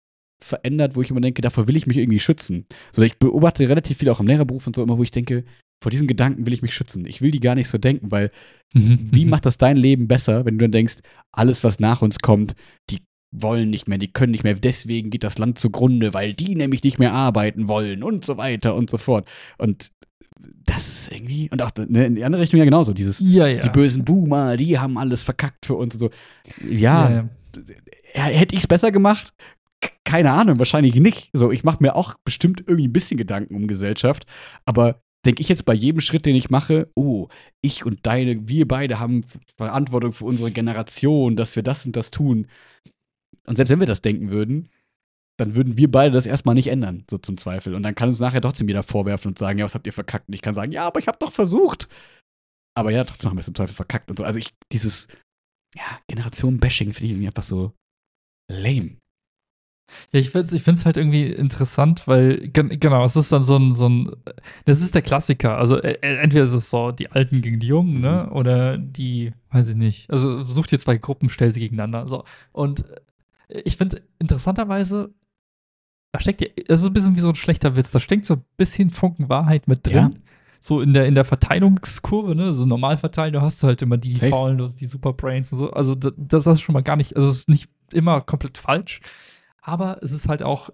verändert, wo ich immer denke, davor will ich mich irgendwie schützen. So, ich beobachte relativ viel auch im Lehrerberuf und so immer, wo ich denke, vor diesen Gedanken will ich mich schützen. Ich will die gar nicht so denken, weil wie macht das dein Leben besser, wenn du dann denkst, alles, was nach uns kommt, die wollen nicht mehr, die können nicht mehr, deswegen geht das Land zugrunde, weil die nämlich nicht mehr arbeiten wollen und so weiter und so fort. Und das ist irgendwie, und auch in die andere Richtung ja genauso, dieses, die bösen Boomer, die haben alles verkackt für uns und so. Ja. Hätte ich es besser gemacht? Keine Ahnung, wahrscheinlich nicht. So, ich mache mir auch bestimmt irgendwie ein bisschen Gedanken um Gesellschaft, aber denke ich jetzt bei jedem Schritt, den ich mache, oh, ich und wir beide haben Verantwortung für unsere Generation, dass wir das und das tun. Und selbst wenn wir das denken würden, dann würden wir beide das erstmal nicht ändern, so zum Zweifel. Und dann kann uns nachher trotzdem jeder vorwerfen und sagen, ja, was habt ihr verkackt? Und ich kann sagen, ja, aber ich habe doch versucht. Aber ja, trotzdem haben wir es im Zweifel verkackt und so. Also dieses Generation-Bashing finde ich irgendwie einfach so lame.
Ja, ich find's halt irgendwie interessant, weil, genau, es ist dann so ein das ist der Klassiker. Also, entweder ist es so die Alten gegen die Jungen, ne? Oder die, weiß ich nicht. Also, such dir zwei Gruppen, stell sie gegeneinander. So. Und ich finde, interessanterweise, das ist ein bisschen wie so ein schlechter Witz. Da steckt so ein bisschen Funken Wahrheit mit drin.
Ja.
So in der Verteilungskurve, ne? So normal verteilen, du hast halt immer die
Safe.
Faulen, du hast die Superbrains und so. Also, das ist schon mal gar nicht, also, es ist nicht immer komplett falsch. Aber es ist halt auch,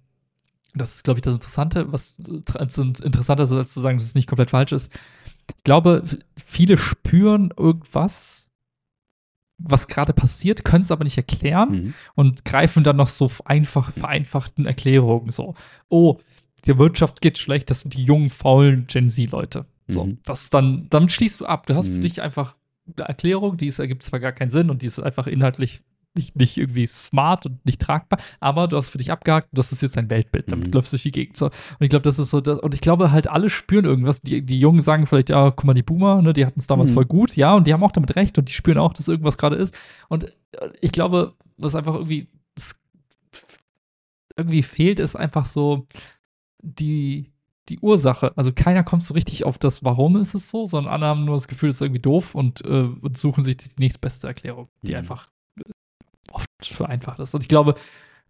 das ist, glaube ich, das Interessante, was interessanter ist, als zu sagen, dass es nicht komplett falsch ist. Ich glaube, viele spüren irgendwas, was gerade passiert, können es aber nicht erklären und greifen dann noch so vereinfachten Erklärungen. So, oh, die Wirtschaft geht schlecht, das sind die jungen, faulen Gen Z-Leute. So, das damit schließt du ab. Du hast für dich einfach eine Erklärung, die ergibt zwar gar keinen Sinn und die ist einfach inhaltlich nicht irgendwie smart und nicht tragbar, aber du hast für dich abgehakt, das ist jetzt dein Weltbild, damit läufst du durch die Gegend. So. Und ich glaube, das ist so, und ich glaube halt, alle spüren irgendwas. Die Jungen sagen vielleicht, ja, guck mal, die Boomer, ne, die hatten es damals voll gut, ja, und die haben auch damit recht und die spüren auch, dass irgendwas gerade ist. Und ich glaube, was einfach irgendwie fehlt, ist einfach so die Ursache. Also keiner kommt so richtig auf das, warum ist es so, sondern alle haben nur das Gefühl, es ist irgendwie doof und suchen sich die nächstbeste Erklärung, die einfach oft vereinfacht ist. Und ich glaube,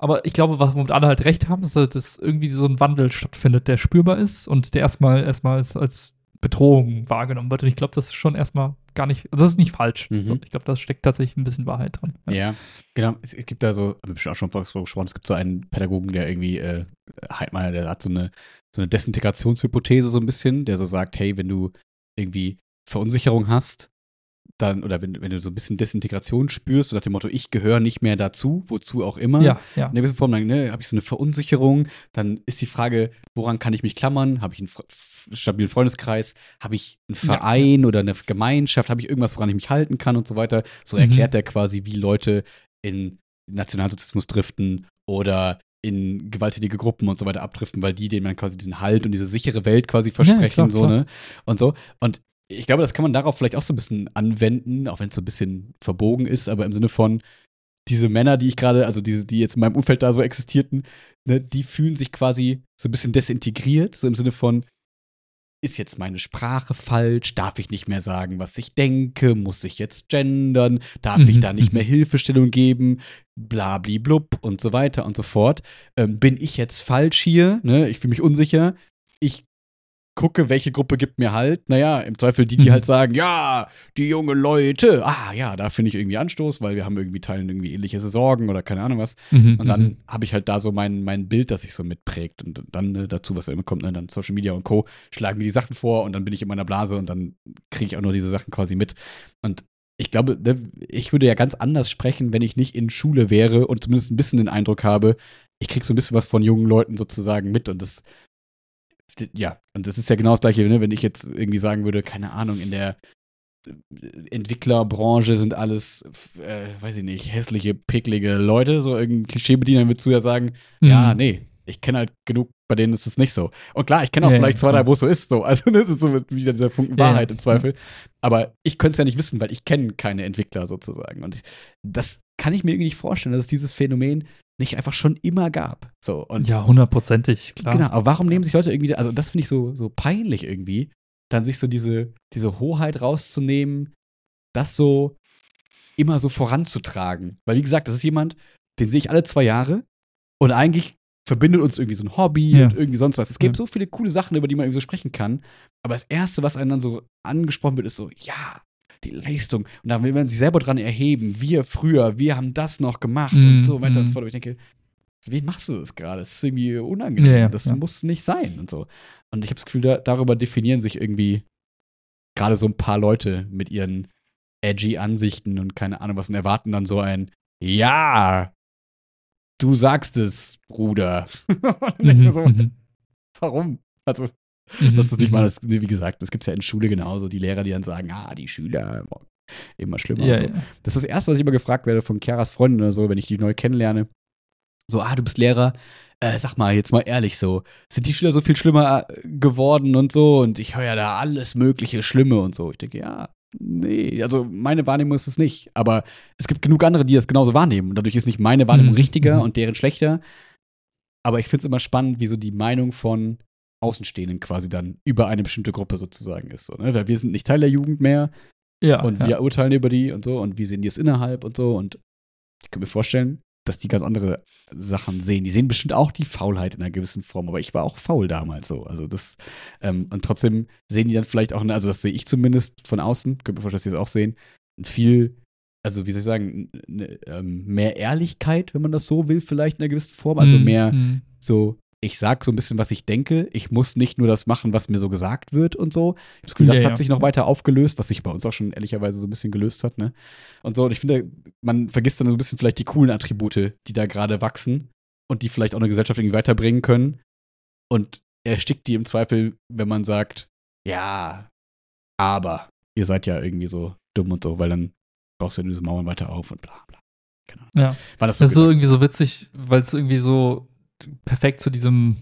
womit alle halt recht haben, ist halt, dass irgendwie so ein Wandel stattfindet, der spürbar ist und der erstmal als Bedrohung wahrgenommen wird. Und ich glaube, das ist schon erstmal gar nicht, das ist nicht falsch. So, ich glaube, da steckt tatsächlich ein bisschen Wahrheit drin.
Ja, genau. Es gibt da so, habe ich auch schon gesprochen, es gibt so einen Pädagogen, der irgendwie, Heidmeier, der hat so eine Desintegrationshypothese so ein bisschen, der so sagt, hey, wenn du irgendwie Verunsicherung hast, dann, oder wenn du so ein bisschen Desintegration spürst, so nach dem Motto, ich gehöre nicht mehr dazu, wozu auch immer,
Ja.
in einer gewissen Form, dann habe ich so eine Verunsicherung, dann ist die Frage, woran kann ich mich klammern? Habe ich einen stabilen Freundeskreis? Habe ich einen Verein oder eine Gemeinschaft? Habe ich irgendwas, woran ich mich halten kann und so weiter? So erklärt er quasi, wie Leute in Nationalsozialismus driften oder in gewalttätige Gruppen und so weiter abdriften, weil denen man quasi diesen Halt und diese sichere Welt quasi versprechen,
klar.
ne? Und so. Und ich glaube, das kann man darauf vielleicht auch so ein bisschen anwenden, auch wenn es so ein bisschen verbogen ist, aber im Sinne von, diese Männer, die ich gerade, also die jetzt in meinem Umfeld da so existierten, ne, die fühlen sich quasi so ein bisschen desintegriert, so im Sinne von, ist jetzt meine Sprache falsch? Darf ich nicht mehr sagen, was ich denke? Muss ich jetzt gendern? Darf ich da nicht mehr Hilfestellung geben? Blabli-blub und so weiter und so fort. Bin ich jetzt falsch hier? Ne? Ich fühle mich unsicher. Ich gucke, welche Gruppe gibt mir halt. Naja, im Zweifel die halt sagen, ja, die jungen Leute. Ah, ja, da finde ich irgendwie Anstoß, weil wir haben irgendwie teilen irgendwie ähnliche Sorgen oder keine Ahnung was. Und dann habe ich halt da so mein Bild, das sich so mitprägt. Und dann dazu, was da immer kommt, dann Social Media und Co. schlagen mir die Sachen vor und dann bin ich in meiner Blase und dann kriege ich auch nur diese Sachen quasi mit. Und ich glaube, ich würde ja ganz anders sprechen, wenn ich nicht in Schule wäre und zumindest ein bisschen den Eindruck habe, ich kriege so ein bisschen was von jungen Leuten sozusagen mit und das und das ist ja genau das Gleiche, ne? Wenn ich jetzt irgendwie sagen würde, keine Ahnung, in der Entwicklerbranche sind alles, weiß ich nicht, hässliche, picklige Leute, so irgendein Klischee bedienen, dann würdest du ja sagen, ja, nee, ich kenne halt genug, bei denen ist es nicht so. Und klar, ich kenne auch vielleicht zwei, drei, wo es so ist, so. Also das ist so wieder dieser Funken Wahrheit im Zweifel. Aber ich könnte es ja nicht wissen, weil ich kenne keine Entwickler sozusagen. Und das kann ich mir irgendwie nicht vorstellen, dass es dieses Phänomen nicht einfach schon immer gab. So, und
ja, 100%, klar.
Genau, aber warum nehmen sich Leute irgendwie, also das finde ich so peinlich irgendwie, dann sich so diese Hoheit rauszunehmen, das so immer so voranzutragen. Weil wie gesagt, das ist jemand, den sehe ich alle 2 Jahre Und eigentlich verbindet uns irgendwie so ein Hobby
Ja.
und irgendwie sonst was. Es gibt
Ja.
so viele coole Sachen, über die man irgendwie so sprechen kann. Aber das Erste, was einem dann so angesprochen wird, ist so, ja, die Leistung. Und da will man sich selber dran erheben. Wir früher, wir haben das noch gemacht und so weiter und so fort. Aber ich denke, für wen machst du das gerade? Das ist irgendwie unangenehm.
Ja, ja,
Das
ja.
muss nicht sein und so. Und ich habe das Gefühl, darüber definieren sich irgendwie gerade so ein paar Leute mit ihren edgy Ansichten und keine Ahnung was und erwarten dann so ein Ja, du sagst es, Bruder. Und dann denke ich mir so, warum? Also, das ist nicht mal das, wie gesagt, das gibt es ja in Schule genauso, die Lehrer, die dann sagen, die Schüler, immer schlimmer
Ja,
und so.
ja.
Das ist das Erste, was ich immer gefragt werde von Chiaras Freunden oder so, wenn ich die neu kennenlerne. So, du bist Lehrer, sag mal, jetzt mal ehrlich so, sind die Schüler so viel schlimmer geworden und so? Und ich höre ja da alles mögliche Schlimme und so. Ich denke, ja, nee, also meine Wahrnehmung ist es nicht. Aber es gibt genug andere, die das genauso wahrnehmen. Und dadurch ist nicht meine Wahrnehmung richtiger und deren schlechter. Aber ich finde es immer spannend, wie so die Meinung von Außenstehenden quasi dann über eine bestimmte Gruppe sozusagen ist. So, ne? Weil wir sind nicht Teil der Jugend mehr
Ja,
und wir urteilen über die und so und wie sehen die es innerhalb und so. Und ich kann mir vorstellen, dass die ganz andere Sachen sehen. Die sehen bestimmt auch die Faulheit in einer gewissen Form, aber ich war auch faul damals so. Also das, und trotzdem sehen die dann vielleicht auch, also das sehe ich zumindest von außen, könnte mir vorstellen, dass die das auch sehen, viel, also wie soll ich sagen, mehr Ehrlichkeit, wenn man das so will, vielleicht in einer gewissen Form. Also mehr so, ich sag so ein bisschen, was ich denke. Ich muss nicht nur das machen, was mir so gesagt wird und so. Ich habe das Gefühl, das hat sich noch weiter aufgelöst, was sich bei uns auch schon ehrlicherweise so ein bisschen gelöst hat, ne? Und so, und ich finde, man vergisst dann so ein bisschen vielleicht die coolen Attribute, die da gerade wachsen und die vielleicht auch eine Gesellschaft irgendwie weiterbringen können. Und erstickt die im Zweifel, wenn man sagt, ja, aber ihr seid ja irgendwie so dumm und so, weil dann baust du ja diese Mauern weiter auf und bla bla. Keine Ahnung.
Ja.
War das so
ist so irgendwie so witzig, weil es irgendwie so perfekt zu diesem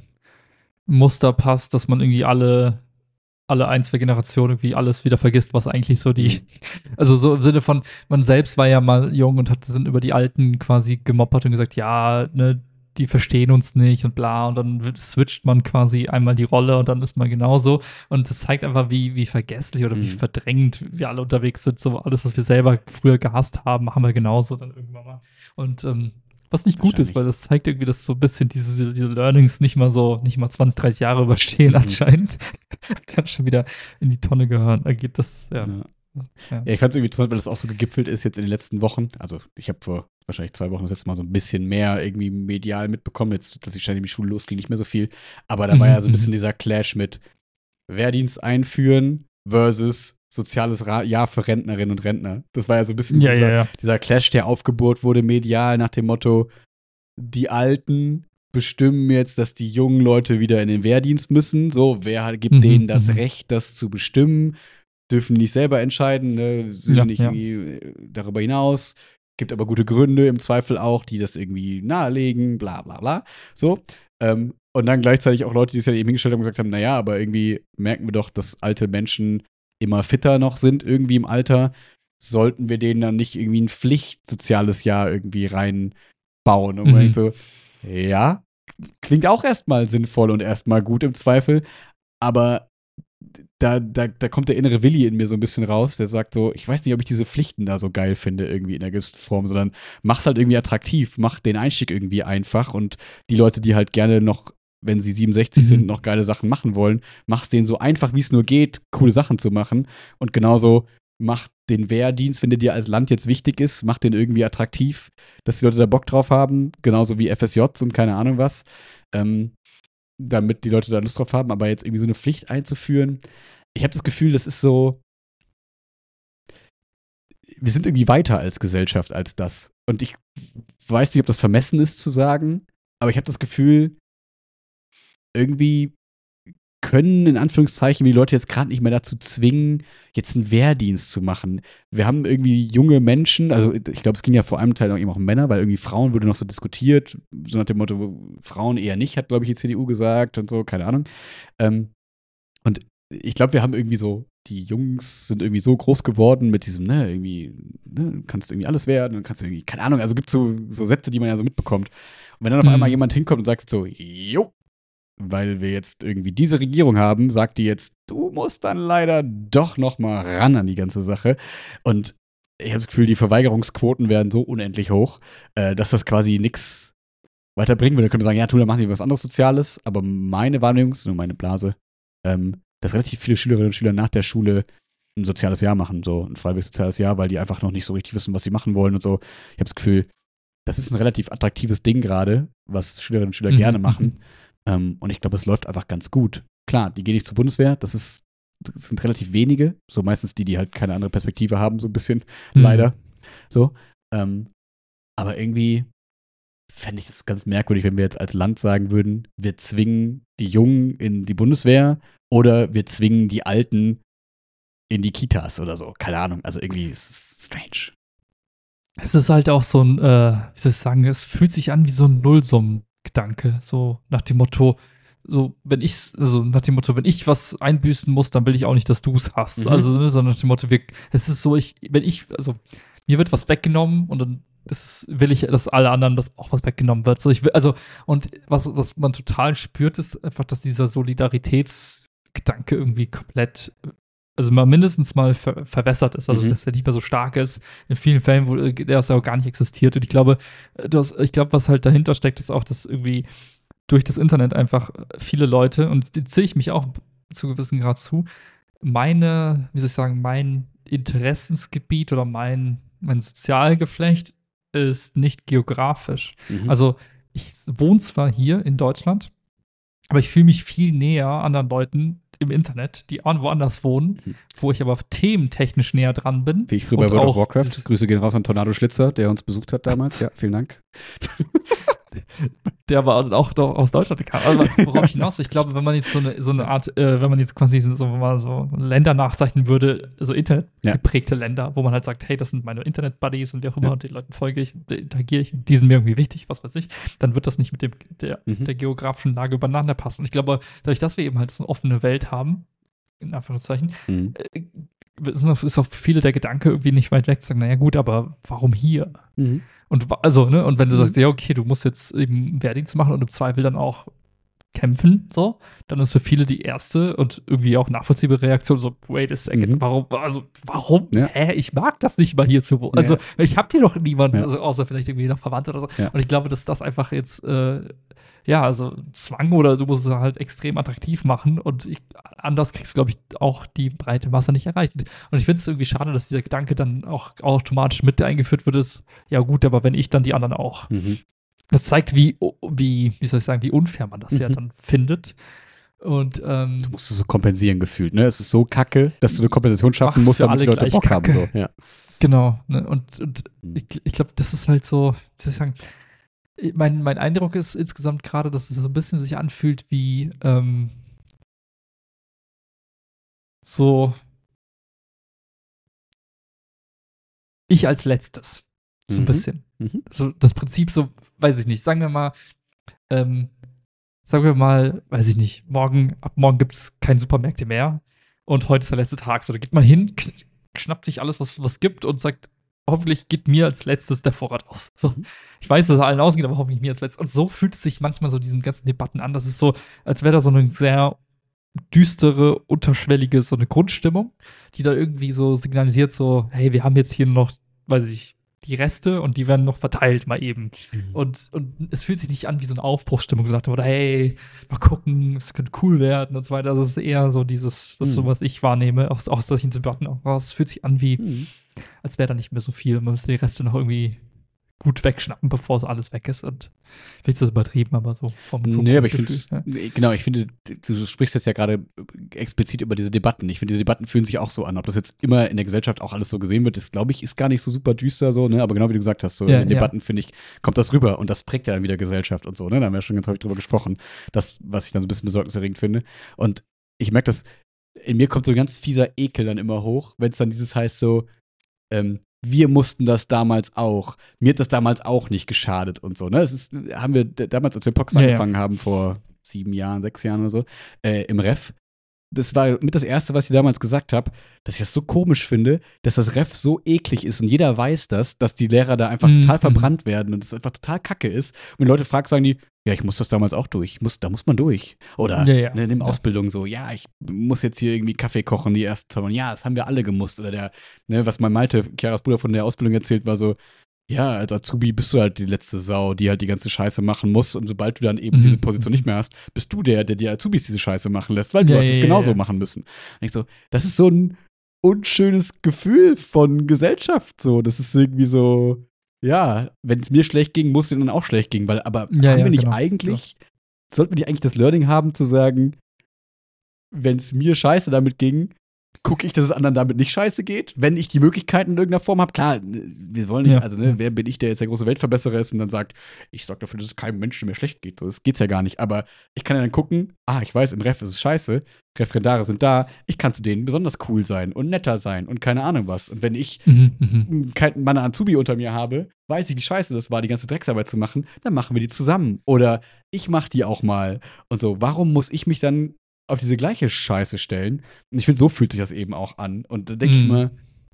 Muster passt, dass man irgendwie alle 1, 2 Generationen irgendwie alles wieder vergisst, was eigentlich so also so im Sinne von, man selbst war ja mal jung und sind über die Alten quasi gemoppert und gesagt, ja, ne, die verstehen uns nicht und bla, und dann switcht man quasi einmal die Rolle und dann ist man genauso, und das zeigt einfach, wie vergesslich oder wie verdrängt wir alle unterwegs sind, so alles, was wir selber früher gehasst haben, machen wir genauso dann irgendwann mal, und was nicht gut ist, weil das zeigt irgendwie, dass so ein bisschen diese Learnings nicht mal 20, 30 Jahre überstehen anscheinend. Dann schon wieder in die Tonne gehören. Da geht das, ja.
Ja, ich fand es irgendwie interessant, weil das auch so gegipfelt ist jetzt in den letzten Wochen. Also ich habe vor wahrscheinlich 2 Wochen das letzte Mal so ein bisschen mehr irgendwie medial mitbekommen. Jetzt, dass die Steine in die Schule losging, nicht mehr so viel. Aber da war ja so ein bisschen dieser Clash mit Wehrdienst einführen versus soziales Jahr für Rentnerinnen und Rentner. Das war ja so ein bisschen dieser Clash, der aufgebohrt wurde medial nach dem Motto, die Alten bestimmen jetzt, dass die jungen Leute wieder in den Wehrdienst müssen. So, wer gibt denen das Recht, das zu bestimmen? Dürfen nicht selber entscheiden, ne? Sind nicht irgendwie darüber hinaus. Gibt aber gute Gründe im Zweifel auch, die das irgendwie nahelegen, bla bla bla. So. Und dann gleichzeitig auch Leute, die es ja eben hingestellt haben und gesagt haben, naja, aber irgendwie merken wir doch, dass alte Menschen immer fitter noch sind irgendwie im Alter. Sollten wir denen dann nicht irgendwie ein Pflichtsoziales Jahr irgendwie reinbauen? Und man denkt so, ja, klingt auch erstmal sinnvoll und erstmal gut im Zweifel, aber da kommt der innere Willi in mir so ein bisschen raus, der sagt so, ich weiß nicht, ob ich diese Pflichten da so geil finde, irgendwie in einer gewissen Form, sondern mach's halt irgendwie attraktiv, mach den Einstieg irgendwie einfach, und die Leute, die halt gerne noch, wenn sie 67 sind, noch geile Sachen machen wollen, mach's denen so einfach, wie es nur geht, coole Sachen zu machen, und genauso mach den Wehrdienst, wenn der dir als Land jetzt wichtig ist, mach den irgendwie attraktiv, dass die Leute da Bock drauf haben, genauso wie FSJs und keine Ahnung was, damit die Leute da Lust drauf haben, aber jetzt irgendwie so eine Pflicht einzuführen, ich habe das Gefühl, das ist so, wir sind irgendwie weiter als Gesellschaft als das. Und ich weiß nicht, ob das vermessen ist zu sagen, aber ich habe das Gefühl, irgendwie können in Anführungszeichen die Leute jetzt gerade nicht mehr dazu zwingen, jetzt einen Wehrdienst zu machen. Wir haben irgendwie junge Menschen, also ich glaube, es ging ja vor allem Teil eben auch um Männer, weil irgendwie Frauen wurde noch so diskutiert, so nach dem Motto, Frauen eher nicht, hat, glaube ich, die CDU gesagt und so, keine Ahnung. Und ich glaube, wir haben irgendwie so, die Jungs sind irgendwie so groß geworden mit diesem, ne, irgendwie, ne, kannst irgendwie alles werden und kannst irgendwie, keine Ahnung, also gibt so Sätze, die man ja so mitbekommt. Und wenn dann auf einmal jemand hinkommt und sagt so, jo, weil wir jetzt irgendwie diese Regierung haben, sagt die jetzt, du musst dann leider doch noch mal ran an die ganze Sache. Und ich habe das Gefühl, die Verweigerungsquoten werden so unendlich hoch, dass das quasi nix weiterbringen würde. Dann könnte man sagen, ja, dann machen die was anderes Soziales, aber meine Wahrnehmung ist, nur meine Blase, dass relativ viele Schülerinnen und Schüler nach der Schule ein soziales Jahr machen, so ein freiwilliges soziales Jahr, weil die einfach noch nicht so richtig wissen, was sie machen wollen und so. Ich habe das Gefühl, das ist ein relativ attraktives Ding gerade, was Schülerinnen und Schüler gerne machen. Und ich glaube, es läuft einfach ganz gut. Klar, die gehen nicht zur Bundeswehr, das sind relativ wenige, so meistens die halt keine andere Perspektive haben, so ein bisschen, leider. So. Aber irgendwie fände ich das ganz merkwürdig, wenn wir jetzt als Land sagen würden, wir zwingen die Jungen in die Bundeswehr oder wir zwingen die Alten in die Kitas oder so. Keine Ahnung. Also irgendwie ist es strange.
Es ist halt auch so ein, wie soll ich sagen, es fühlt sich an wie so ein Nullsummengedanke. So nach dem Motto, wenn ich was einbüßen muss, dann will ich auch nicht, dass du es hast. Also, ne, so nach dem Motto, es ist so, mir wird was weggenommen und dann will ich, dass alle anderen das auch was weggenommen wird. So, und was man total spürt, ist einfach, dass dieser Solidaritätsgedanke irgendwie komplett, also mal mindestens mal verwässert ist, also dass er nicht mehr so stark ist. In vielen Fällen, wo der auch gar nicht existiert. Und ich glaube, was halt dahinter steckt, ist auch, dass irgendwie durch das Internet einfach viele Leute, und die zähle ich mich auch zu gewissen Grad zu, mein Interessensgebiet oder mein Sozialgeflecht ist nicht geografisch. Also ich wohne zwar hier in Deutschland, aber ich fühle mich viel näher anderen Leuten im Internet, die woanders wohnen, wo ich aber thementechnisch näher dran bin.
Wie ich früher bei World of Warcraft. Grüße gehen raus an Tornado Schlitzer, der uns besucht hat damals. Ja, vielen Dank.
Der aber auch aus Deutschland kam. Aber worauf ich hinaus will, ich glaube, wenn man jetzt so eine Art, wenn man jetzt quasi so Länder nachzeichnen würde, so internetgeprägte Länder, wo man halt sagt, hey, das sind meine Internet-Buddies und wie auch immer, und den Leuten folge ich, interagiere ich, und die sind mir irgendwie wichtig, was weiß ich, dann wird das nicht mit der geografischen Lage übereinander passen. Und ich glaube, dadurch, dass wir eben halt so eine offene Welt haben, in Anführungszeichen, ist auch für viele der Gedanke irgendwie nicht weit weg, zu sagen, naja gut, aber warum hier? Und und wenn du sagst, ja, okay, du musst jetzt eben Wehrdienst machen und im Zweifel dann auch kämpfen, so, dann ist für viele die erste und irgendwie auch nachvollziehbare Reaktion so, wait a second, warum?
Ja.
Ich mag das nicht mal hier zu wohnen. Also, ich habe hier noch niemanden, also außer vielleicht irgendwie noch Verwandte oder so.
Ja.
Und ich glaube, dass das einfach jetzt Zwang oder du musst es halt extrem attraktiv machen und anders kriegst du, glaube ich, auch die breite Masse nicht erreicht. Und ich finde es irgendwie schade, dass dieser Gedanke dann auch automatisch mit eingeführt wird, ist, ja gut, aber wenn ich, dann die anderen auch. Das zeigt, wie soll ich sagen, wie unfair man das ja dann findet. Und
du musst es so kompensieren gefühlt, ne? Es ist so kacke, dass du eine Kompensation schaffen musst, damit die Leute Bock haben. So. Ja.
Genau, ne? Und ich glaube, das ist halt so, wie soll ich sagen, mein Eindruck ist insgesamt gerade, dass es so ein bisschen sich anfühlt wie so ich als Letztes. So ein bisschen. So das Prinzip so, weiß ich nicht, sagen wir mal, weiß ich nicht, ab morgen gibt es keine Supermärkte mehr und heute ist der letzte Tag. So, da geht man hin, schnappt sich alles, was gibt und sagt, hoffentlich geht mir als letztes der Vorrat aus. So, ich weiß, dass es allen ausgeht, aber hoffentlich mir als letztes. Und so fühlt es sich manchmal so diesen ganzen Debatten an. Das ist so, als wäre da so eine sehr düstere, unterschwellige, so eine Grundstimmung, die da irgendwie so signalisiert, so, hey, wir haben jetzt hier noch, weiß ich, die Reste und die werden noch verteilt mal eben. Und es fühlt sich nicht an wie so eine Aufbruchsstimmung, gesagt oder hey, mal gucken, es könnte cool werden und so weiter. Das ist eher so das ist so, was ich wahrnehme, aus solchen Debatten. Aber es fühlt sich an wie, als wäre da nicht mehr so viel. Man müsste die Reste noch irgendwie gut wegschnappen, bevor es alles weg ist. Und vielleicht ist das übertrieben, aber so vom
Nee, aber ich
Gefühl,
finde, genau, ich finde, du sprichst jetzt ja gerade explizit über diese Debatten. Ich finde, diese Debatten fühlen sich auch so an. Ob das jetzt immer in der Gesellschaft auch alles so gesehen wird, ist, glaube ich, ist gar nicht so super düster so, ne? Aber genau wie du gesagt hast, so in den Debatten, finde ich, kommt das rüber und das prägt ja dann wieder Gesellschaft und so, ne? Da haben wir ja schon ganz häufig drüber gesprochen. Das, was ich dann so ein bisschen besorgniserregend finde. Und ich merke, dass in mir kommt so ein ganz fieser Ekel dann immer hoch, wenn es dann dieses heißt so, wir mussten das damals auch. Mir hat das damals auch nicht geschadet und so. Ne? Haben wir damals, als wir Pox angefangen haben, vor 7 Jahren, 6 Jahren oder so, im Ref. Das war mit das Erste, was ich damals gesagt habe, dass ich das so komisch finde, dass das Ref so eklig ist und jeder weiß das, dass die Lehrer da einfach total verbrannt werden und es einfach total kacke ist. Und wenn Leute fragen, sagen die, ja, ich muss das damals auch durch. Da muss man durch. Oder in Ausbildung so, ja, ich muss jetzt hier irgendwie Kaffee kochen, die ersten 2 Wochen. Ja, das haben wir alle gemusst. Oder was mein Malte, Chiaras Bruder, von der Ausbildung erzählt, war so, ja, als Azubi bist du halt die letzte Sau, die halt die ganze Scheiße machen muss. Und sobald du dann eben diese Position nicht mehr hast, bist du der die Azubis diese Scheiße machen lässt, weil du hast es genauso machen müssen. Und ich so, das ist so ein unschönes Gefühl von Gesellschaft. So, das ist irgendwie so, ja, wenn es mir schlecht ging, muss es denen dann auch schlecht gehen. Aber haben wir nicht eigentlich, sollten wir nicht eigentlich das Learning haben, zu sagen, wenn es mir scheiße damit ging, gucke ich, dass es anderen damit nicht scheiße geht, wenn ich die Möglichkeiten in irgendeiner Form habe. Klar, wir wollen nicht, wer bin ich, der jetzt der große Weltverbesserer ist und dann sagt, ich sorge dafür, dass es keinem Menschen mehr schlecht geht. So, das geht's ja gar nicht. Aber ich kann ja dann gucken, ich weiß, im Ref ist es scheiße, Referendare sind da, ich kann zu denen besonders cool sein und netter sein und keine Ahnung was. Und wenn ich meine Azubi unter mir habe, weiß ich, wie scheiße das war, die ganze Drecksarbeit zu machen, dann machen wir die zusammen. Oder ich mache die auch mal. Und so, warum muss ich mich dann auf diese gleiche Scheiße stellen? Und ich finde, so fühlt sich das eben auch an. Und da denke ich mir,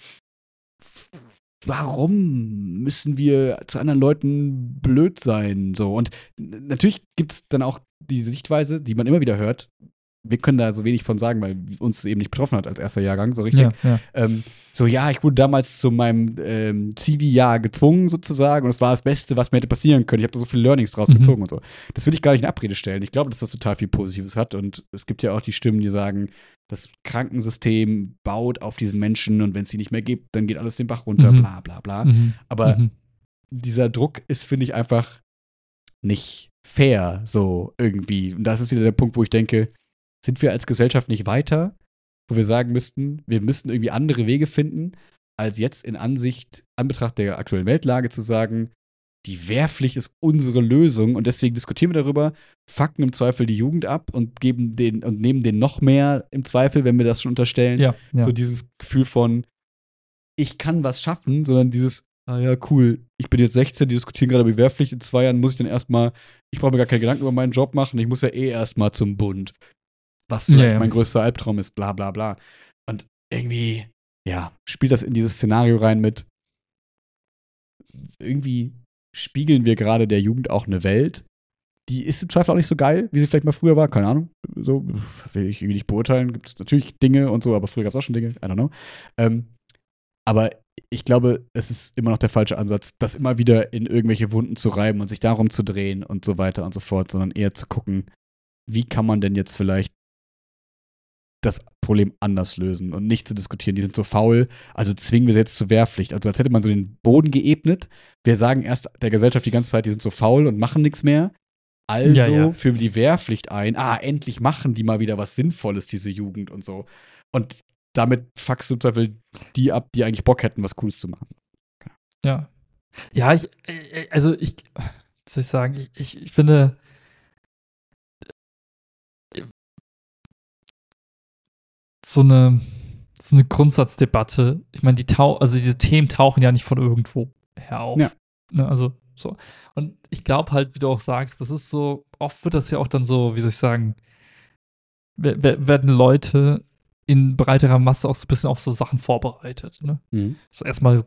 warum müssen wir zu anderen Leuten blöd sein? So. Und natürlich gibt es dann auch diese Sichtweise, die man immer wieder hört. Wir können da so wenig von sagen, weil uns eben nicht betroffen hat als erster Jahrgang, so richtig. Ich wurde damals zu meinem Zivi-Jahr gezwungen, sozusagen, und es war das Beste, was mir hätte passieren können. Ich habe da so viele Learnings draus gezogen und so. Das will ich gar nicht in Abrede stellen. Ich glaube, dass das total viel Positives hat, und es gibt ja auch die Stimmen, die sagen, das Krankensystem baut auf diesen Menschen, und wenn es sie nicht mehr gibt, dann geht alles den Bach runter, bla bla bla. Aber dieser Druck ist, finde ich, einfach nicht fair, so irgendwie. Und das ist wieder der Punkt, wo ich denke, sind wir als Gesellschaft nicht weiter, wo wir sagen müssten, wir müssten irgendwie andere Wege finden, als jetzt in Anbetracht der aktuellen Weltlage zu sagen, die Wehrpflicht ist unsere Lösung, und deswegen diskutieren wir darüber, fucken im Zweifel die Jugend ab und nehmen denen noch mehr im Zweifel, wenn wir das schon unterstellen. Ja. So dieses Gefühl von, ich kann was schaffen, sondern dieses, ja, cool, ich bin jetzt 16, die diskutieren gerade über die Wehrpflicht, in 2 Jahren muss ich dann erstmal, ich brauche mir gar keine Gedanken über meinen Job machen, ich muss ja erstmal zum Bund. Was vielleicht mein größter Albtraum ist, bla bla bla. Und irgendwie, spielt das in dieses Szenario rein mit, irgendwie spiegeln wir gerade der Jugend auch eine Welt, die ist im Zweifel auch nicht so geil, wie sie vielleicht mal früher war, keine Ahnung. So will ich irgendwie nicht beurteilen, gibt es natürlich Dinge und so, aber früher gab es auch schon Dinge, I don't know. Aber ich glaube, es ist immer noch der falsche Ansatz, das immer wieder in irgendwelche Wunden zu reiben und sich darum zu drehen und so weiter und so fort, sondern eher zu gucken, wie kann man denn jetzt vielleicht das Problem anders lösen und nicht zu diskutieren. Die sind so faul, also zwingen wir sie jetzt zur Wehrpflicht. Also als hätte man so den Boden geebnet. Wir sagen erst der Gesellschaft die ganze Zeit, die sind so faul und machen nichts mehr. Also führen wir die Wehrpflicht ein. Endlich machen die mal wieder was Sinnvolles, diese Jugend und so. Und damit fuckst du zum die ab, die eigentlich Bock hätten, was Cooles zu machen.
Ja. Ja, ich finde, so eine Grundsatzdebatte. Ich meine, diese Themen tauchen ja nicht von irgendwo her auf. Ja. Ne, also so. Und ich glaube halt, wie du auch sagst, das ist so, oft wird das ja auch dann so, wie soll ich sagen, werden Leute in breiterer Masse auch so ein bisschen auf so Sachen vorbereitet. Ne? So erstmal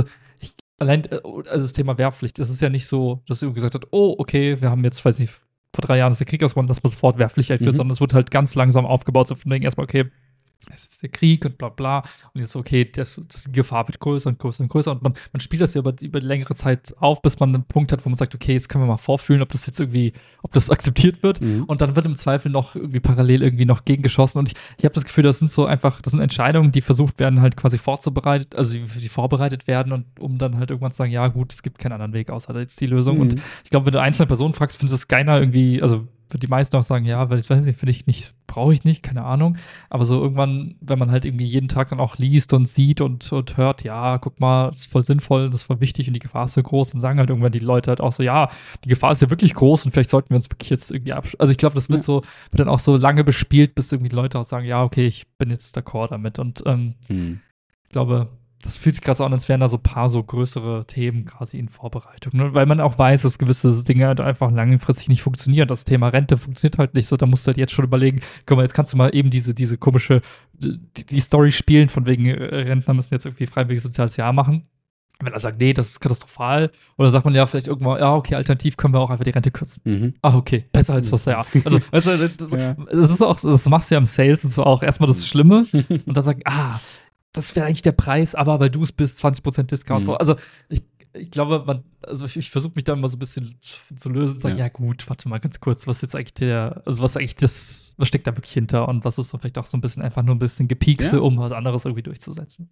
das Thema Wehrpflicht, es ist ja nicht so, dass irgendwie gesagt hat, oh, okay, wir haben jetzt, weiß nicht, vor 3 Jahren ist der Krieg ausgebrochen, dass man sofort Wehrpflicht einführt, sondern es wird halt ganz langsam aufgebaut, so von wegen erstmal, okay, es ist der Krieg und bla bla. Und jetzt, okay, die Gefahr wird größer und größer und größer. Und man spielt das ja über längere Zeit auf, bis man einen Punkt hat, wo man sagt, okay, jetzt können wir mal vorfühlen, ob das akzeptiert wird. Und dann wird im Zweifel noch irgendwie parallel irgendwie noch gegengeschossen. Und ich habe das Gefühl, das sind Entscheidungen, die versucht werden, halt quasi vorzubereitet, also die vorbereitet werden, und um dann halt irgendwann zu sagen, ja gut, es gibt keinen anderen Weg, außer jetzt die Lösung. Und ich glaube, wenn du einzelne Personen fragst, findest du es keiner irgendwie, also wird die meisten auch sagen, ja, weil ich weiß nicht, finde ich nicht, brauche ich nicht, keine Ahnung. Aber so irgendwann, wenn man halt irgendwie jeden Tag dann auch liest und sieht und hört, ja, guck mal, das ist voll sinnvoll, das ist voll wichtig und die Gefahr ist so groß, dann sagen halt irgendwann die Leute halt auch so, ja, die Gefahr ist ja wirklich groß und vielleicht sollten wir uns wirklich jetzt irgendwie also ich glaube, das wird dann auch so lange bespielt, bis irgendwie die Leute auch sagen, ja, okay, ich bin jetzt d'accord damit. Und ich glaube, das fühlt sich gerade so an, als wären da so ein paar so größere Themen quasi in Vorbereitung. Ne? Weil man auch weiß, dass gewisse Dinge halt einfach langfristig nicht funktionieren. Das Thema Rente funktioniert halt nicht so. Da musst du halt jetzt schon überlegen, guck mal, jetzt kannst du mal eben diese komische, die Story spielen, von wegen Rentner müssen jetzt irgendwie freiwilliges soziales Jahr machen. Wenn er sagt, nee, das ist katastrophal. Oder sagt man ja vielleicht irgendwann, ja, okay, alternativ können wir auch einfach die Rente kürzen. Okay, besser als das Jahr. Also, weißt du, das ist auch, das machst du ja im Sales und so auch erstmal das Schlimme und dann sagen, das wäre eigentlich der Preis, aber weil du es bist, 20% Discount. Also ich glaube, also ich versuche mich da immer so ein bisschen zu lösen und sagen, ja gut, warte mal ganz kurz, was ist jetzt eigentlich was steckt da wirklich hinter und was ist so vielleicht auch so ein bisschen einfach nur ein bisschen Gepiekse, um was anderes irgendwie durchzusetzen.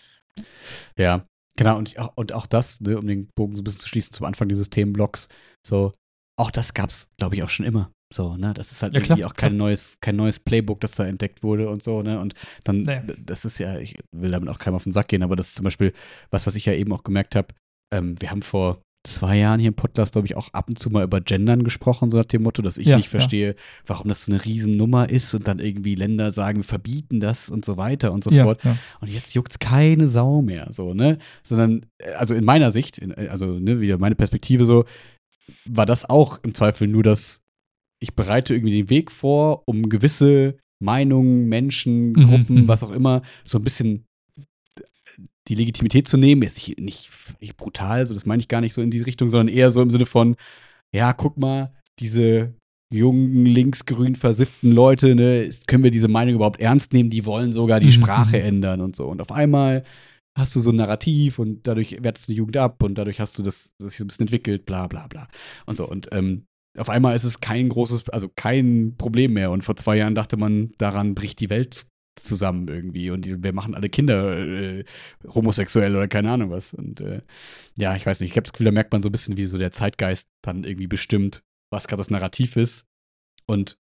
Ja, genau, und auch das, ne, um den Bogen so ein bisschen zu schließen zum Anfang dieses Themenblocks, so, auch das gab's, glaube ich, auch schon immer. So, ne, das ist halt irgendwie auch kein neues Playbook, das da entdeckt wurde und so, ne, und dann, das ist ja, ich will damit auch keinem auf den Sack gehen, aber das ist zum Beispiel was ich ja eben auch gemerkt habe, wir haben vor 2 Jahren hier im Podcast, glaube ich, auch ab und zu mal über Gendern gesprochen, so nach dem Motto, dass ich nicht verstehe, warum das so eine Riesennummer ist und dann irgendwie Länder sagen, wir verbieten das und so weiter und so fort. Ja. Und jetzt juckt's keine Sau mehr, so, ne? Sondern, also in meiner Sicht, also, ne, wieder meine Perspektive so, war das auch im Zweifel nur das, ich bereite irgendwie den Weg vor, um gewisse Meinungen, Menschen, Gruppen, was auch immer, so ein bisschen die Legitimität zu nehmen, jetzt nicht brutal, so das meine ich gar nicht so in diese Richtung, sondern eher so im Sinne von, ja, guck mal, diese jungen, linksgrün versifften Leute, ne, können wir diese Meinung überhaupt ernst nehmen? Die wollen sogar die Sprache ändern und so. Und auf einmal hast du so ein Narrativ und dadurch wertest du die Jugend ab und dadurch hast du das sich so ein bisschen entwickelt, bla bla bla. Und so. Und auf einmal ist es kein Problem mehr. Und vor 2 Jahren dachte man, daran bricht die Welt zusammen irgendwie und wir machen alle Kinder homosexuell oder keine Ahnung was. Und ja, ich weiß nicht, ich habe das Gefühl, da merkt man so ein bisschen, wie so der Zeitgeist dann irgendwie bestimmt, was gerade das Narrativ ist. Und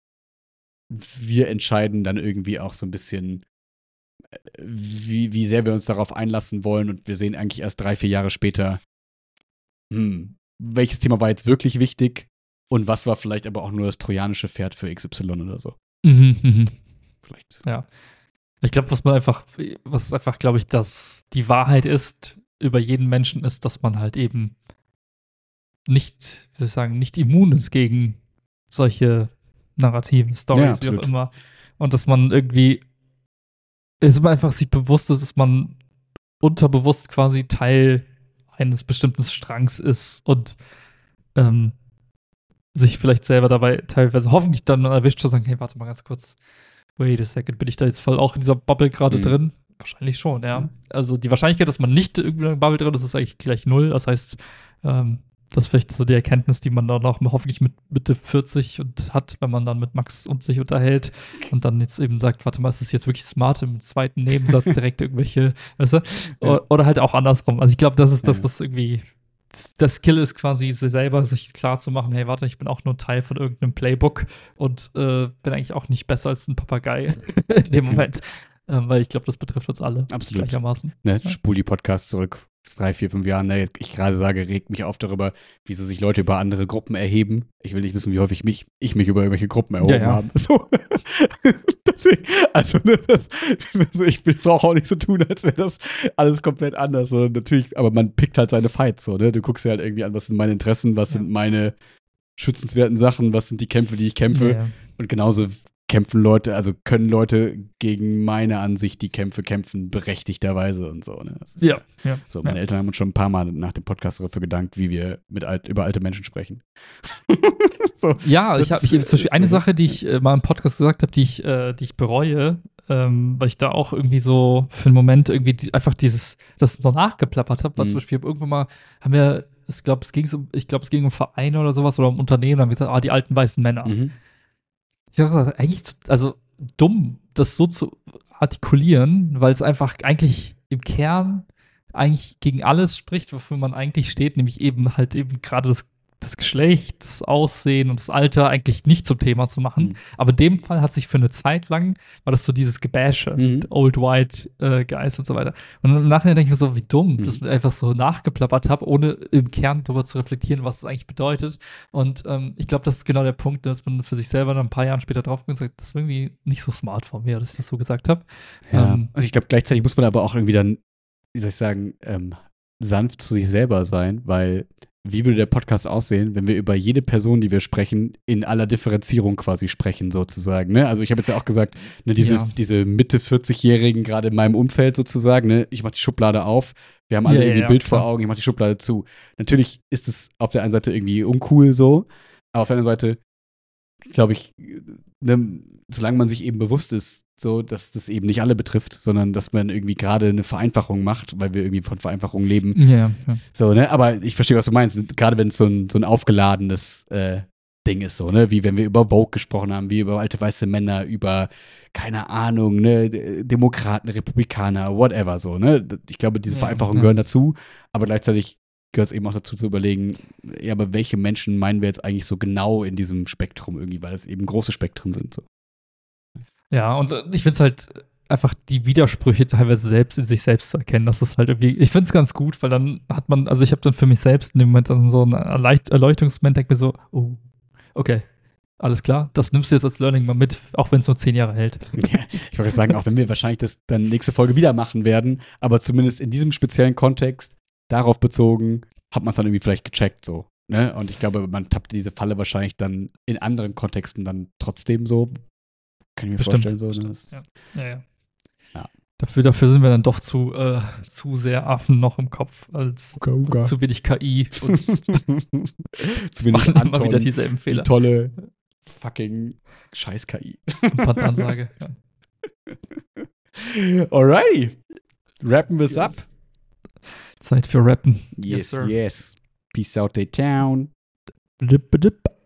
wir entscheiden dann irgendwie auch so ein bisschen, wie sehr wir uns darauf einlassen wollen. Und wir sehen eigentlich erst 3, 4 Jahre später, welches Thema war jetzt wirklich wichtig und was war vielleicht aber auch nur das trojanische Pferd für XY oder so.
Vielleicht. Ja. Ich glaube, was einfach, glaube ich, die Wahrheit ist über jeden Menschen ist, dass man halt eben nicht, wie soll ich sagen, nicht immun ist gegen solche narrativen Stories, wie auch immer. Und dass man irgendwie einfach sich bewusst ist, dass man unterbewusst quasi Teil eines bestimmten Strangs ist und sich vielleicht selber dabei teilweise hoffentlich dann erwischt zu sagen, hey, warte mal ganz kurz, wait a second, bin ich da jetzt voll auch in dieser Bubble gerade drin? Wahrscheinlich schon, ja. Also die Wahrscheinlichkeit, dass man nicht irgendwie in einer Bubble drin ist, ist eigentlich gleich 0. Das heißt, das ist vielleicht so die Erkenntnis, die man dann auch hoffentlich mit Mitte 40 hat, wenn man dann mit Max und sich unterhält und dann jetzt eben sagt, warte mal, ist das jetzt wirklich smart, im zweiten Nebensatz direkt irgendwelche, weißt du? Oder halt auch andersrum. Also ich glaube, das ist das, was irgendwie der Skill ist, quasi selber sich klar zu machen, hey, warte, ich bin auch nur Teil von irgendeinem Playbook und bin eigentlich auch nicht besser als ein Papagei in dem Moment. Weil ich glaube, das betrifft uns alle gleichermaßen.
Ne, spul die Podcasts zurück. 3, 4, 5 Jahren, ne, ich gerade sage, regt mich auf darüber, wieso sich Leute über andere Gruppen erheben. Ich will nicht wissen, wie häufig ich mich über irgendwelche Gruppen erhoben habe. So. Deswegen, ich brauche auch nicht so tun, als wäre das alles komplett anders. So, natürlich, aber man pickt halt seine Fights, so, ne? Du guckst dir halt irgendwie an, was sind meine Interessen, was sind meine schützenswerten Sachen, was sind die Kämpfe, die ich kämpfe. Und genauso können Leute gegen meine Ansicht die Kämpfe kämpfen, berechtigterweise und so. Ne? Das ist so, meine Eltern haben uns schon ein paar Mal nach dem Podcast dafür gedankt, wie wir über alte Menschen sprechen.
So, ja, ich habe zum Beispiel eine Sache, die ich mal im Podcast gesagt habe, die ich bereue, weil ich da auch irgendwie so für einen Moment irgendwie einfach das so nachgeplappert habe, war zum Beispiel irgendwann mal, ich glaube, es ging um Vereine oder sowas oder um Unternehmen, haben wir gesagt, die alten weißen Männer. Ich habe gesagt, eigentlich, also dumm, das so zu artikulieren, weil es einfach eigentlich im Kern eigentlich gegen alles spricht, wofür man eigentlich steht, nämlich eben gerade das Geschlecht, das Aussehen und das Alter eigentlich nicht zum Thema zu machen. Aber in dem Fall hat sich für eine Zeit lang, war das so dieses Gebäsche, Old White Guys und so weiter. Und im Nachhinein denke ich mir so, wie dumm, dass ich einfach so nachgeplappert habe, ohne im Kern darüber zu reflektieren, was das eigentlich bedeutet. Und ich glaube, das ist genau der Punkt, dass man für sich selber dann ein paar Jahre später drauf und sagt, das ist irgendwie nicht so smart von mir, dass ich das so gesagt habe.
Ja. Und ich glaube, gleichzeitig muss man aber auch irgendwie dann, wie soll ich sagen, sanft zu sich selber sein, weil wie würde der Podcast aussehen, wenn wir über jede Person, die wir sprechen, in aller Differenzierung quasi sprechen, sozusagen, ne? Also ich habe jetzt ja auch gesagt, ne, diese Mitte 40-Jährigen gerade in meinem Umfeld sozusagen, ne, ich mache die Schublade auf, wir haben alle irgendwie ein Bild vor Augen, ich mache die Schublade zu. Natürlich ist es auf der einen Seite irgendwie uncool so, aber auf der anderen Seite, glaube ich, ne, solange man sich eben bewusst ist, so, dass das eben nicht alle betrifft, sondern dass man irgendwie gerade eine Vereinfachung macht, weil wir irgendwie von Vereinfachung leben.
Ja, ja.
So, ne? Aber ich verstehe, was du meinst. Gerade wenn es so ein aufgeladenes Ding ist, so, ne? Wie wenn wir über Vogue gesprochen haben, wie über alte weiße Männer, über, keine Ahnung, ne, Demokraten, Republikaner, whatever, so, ne? Ich glaube, diese Vereinfachungen gehören dazu, aber gleichzeitig gehört es eben auch dazu zu überlegen, ja, aber welche Menschen meinen wir jetzt eigentlich so genau in diesem Spektrum irgendwie, weil es eben große Spektren sind. So.
Ja, und ich finde es halt einfach die Widersprüche teilweise selbst in sich selbst zu erkennen. Das ist halt irgendwie, ich finde es ganz gut, weil dann hat man, also ich habe dann für mich selbst in dem Moment dann so einen Erleuchtungsmoment, denke mir so, oh, okay, alles klar, das nimmst du jetzt als Learning mal mit, auch wenn es nur 10 Jahre hält.
Ja, ich wollte sagen, auch wenn wir wahrscheinlich das dann nächste Folge wieder machen werden, aber zumindest in diesem speziellen Kontext, darauf bezogen, hat man es dann irgendwie vielleicht gecheckt, so. Ne? Und ich glaube, man tappt diese Falle wahrscheinlich dann in anderen Kontexten dann trotzdem so. Kann ich mir vorstellen, so. Ne?
Ja.
Ja.
Dafür sind wir dann doch zu sehr Affen noch im Kopf als
Okay.
zu wenig KI und
zu wenig
machen
Anton,
immer wieder dieselben Fehler.
die tolle fucking Scheiß-KI.
Ansage.
Ja. Alrighty. Rappen wir es ab.
Zeit für Rappen.
Yes, yes. Peace out, the town.
Blip, blip.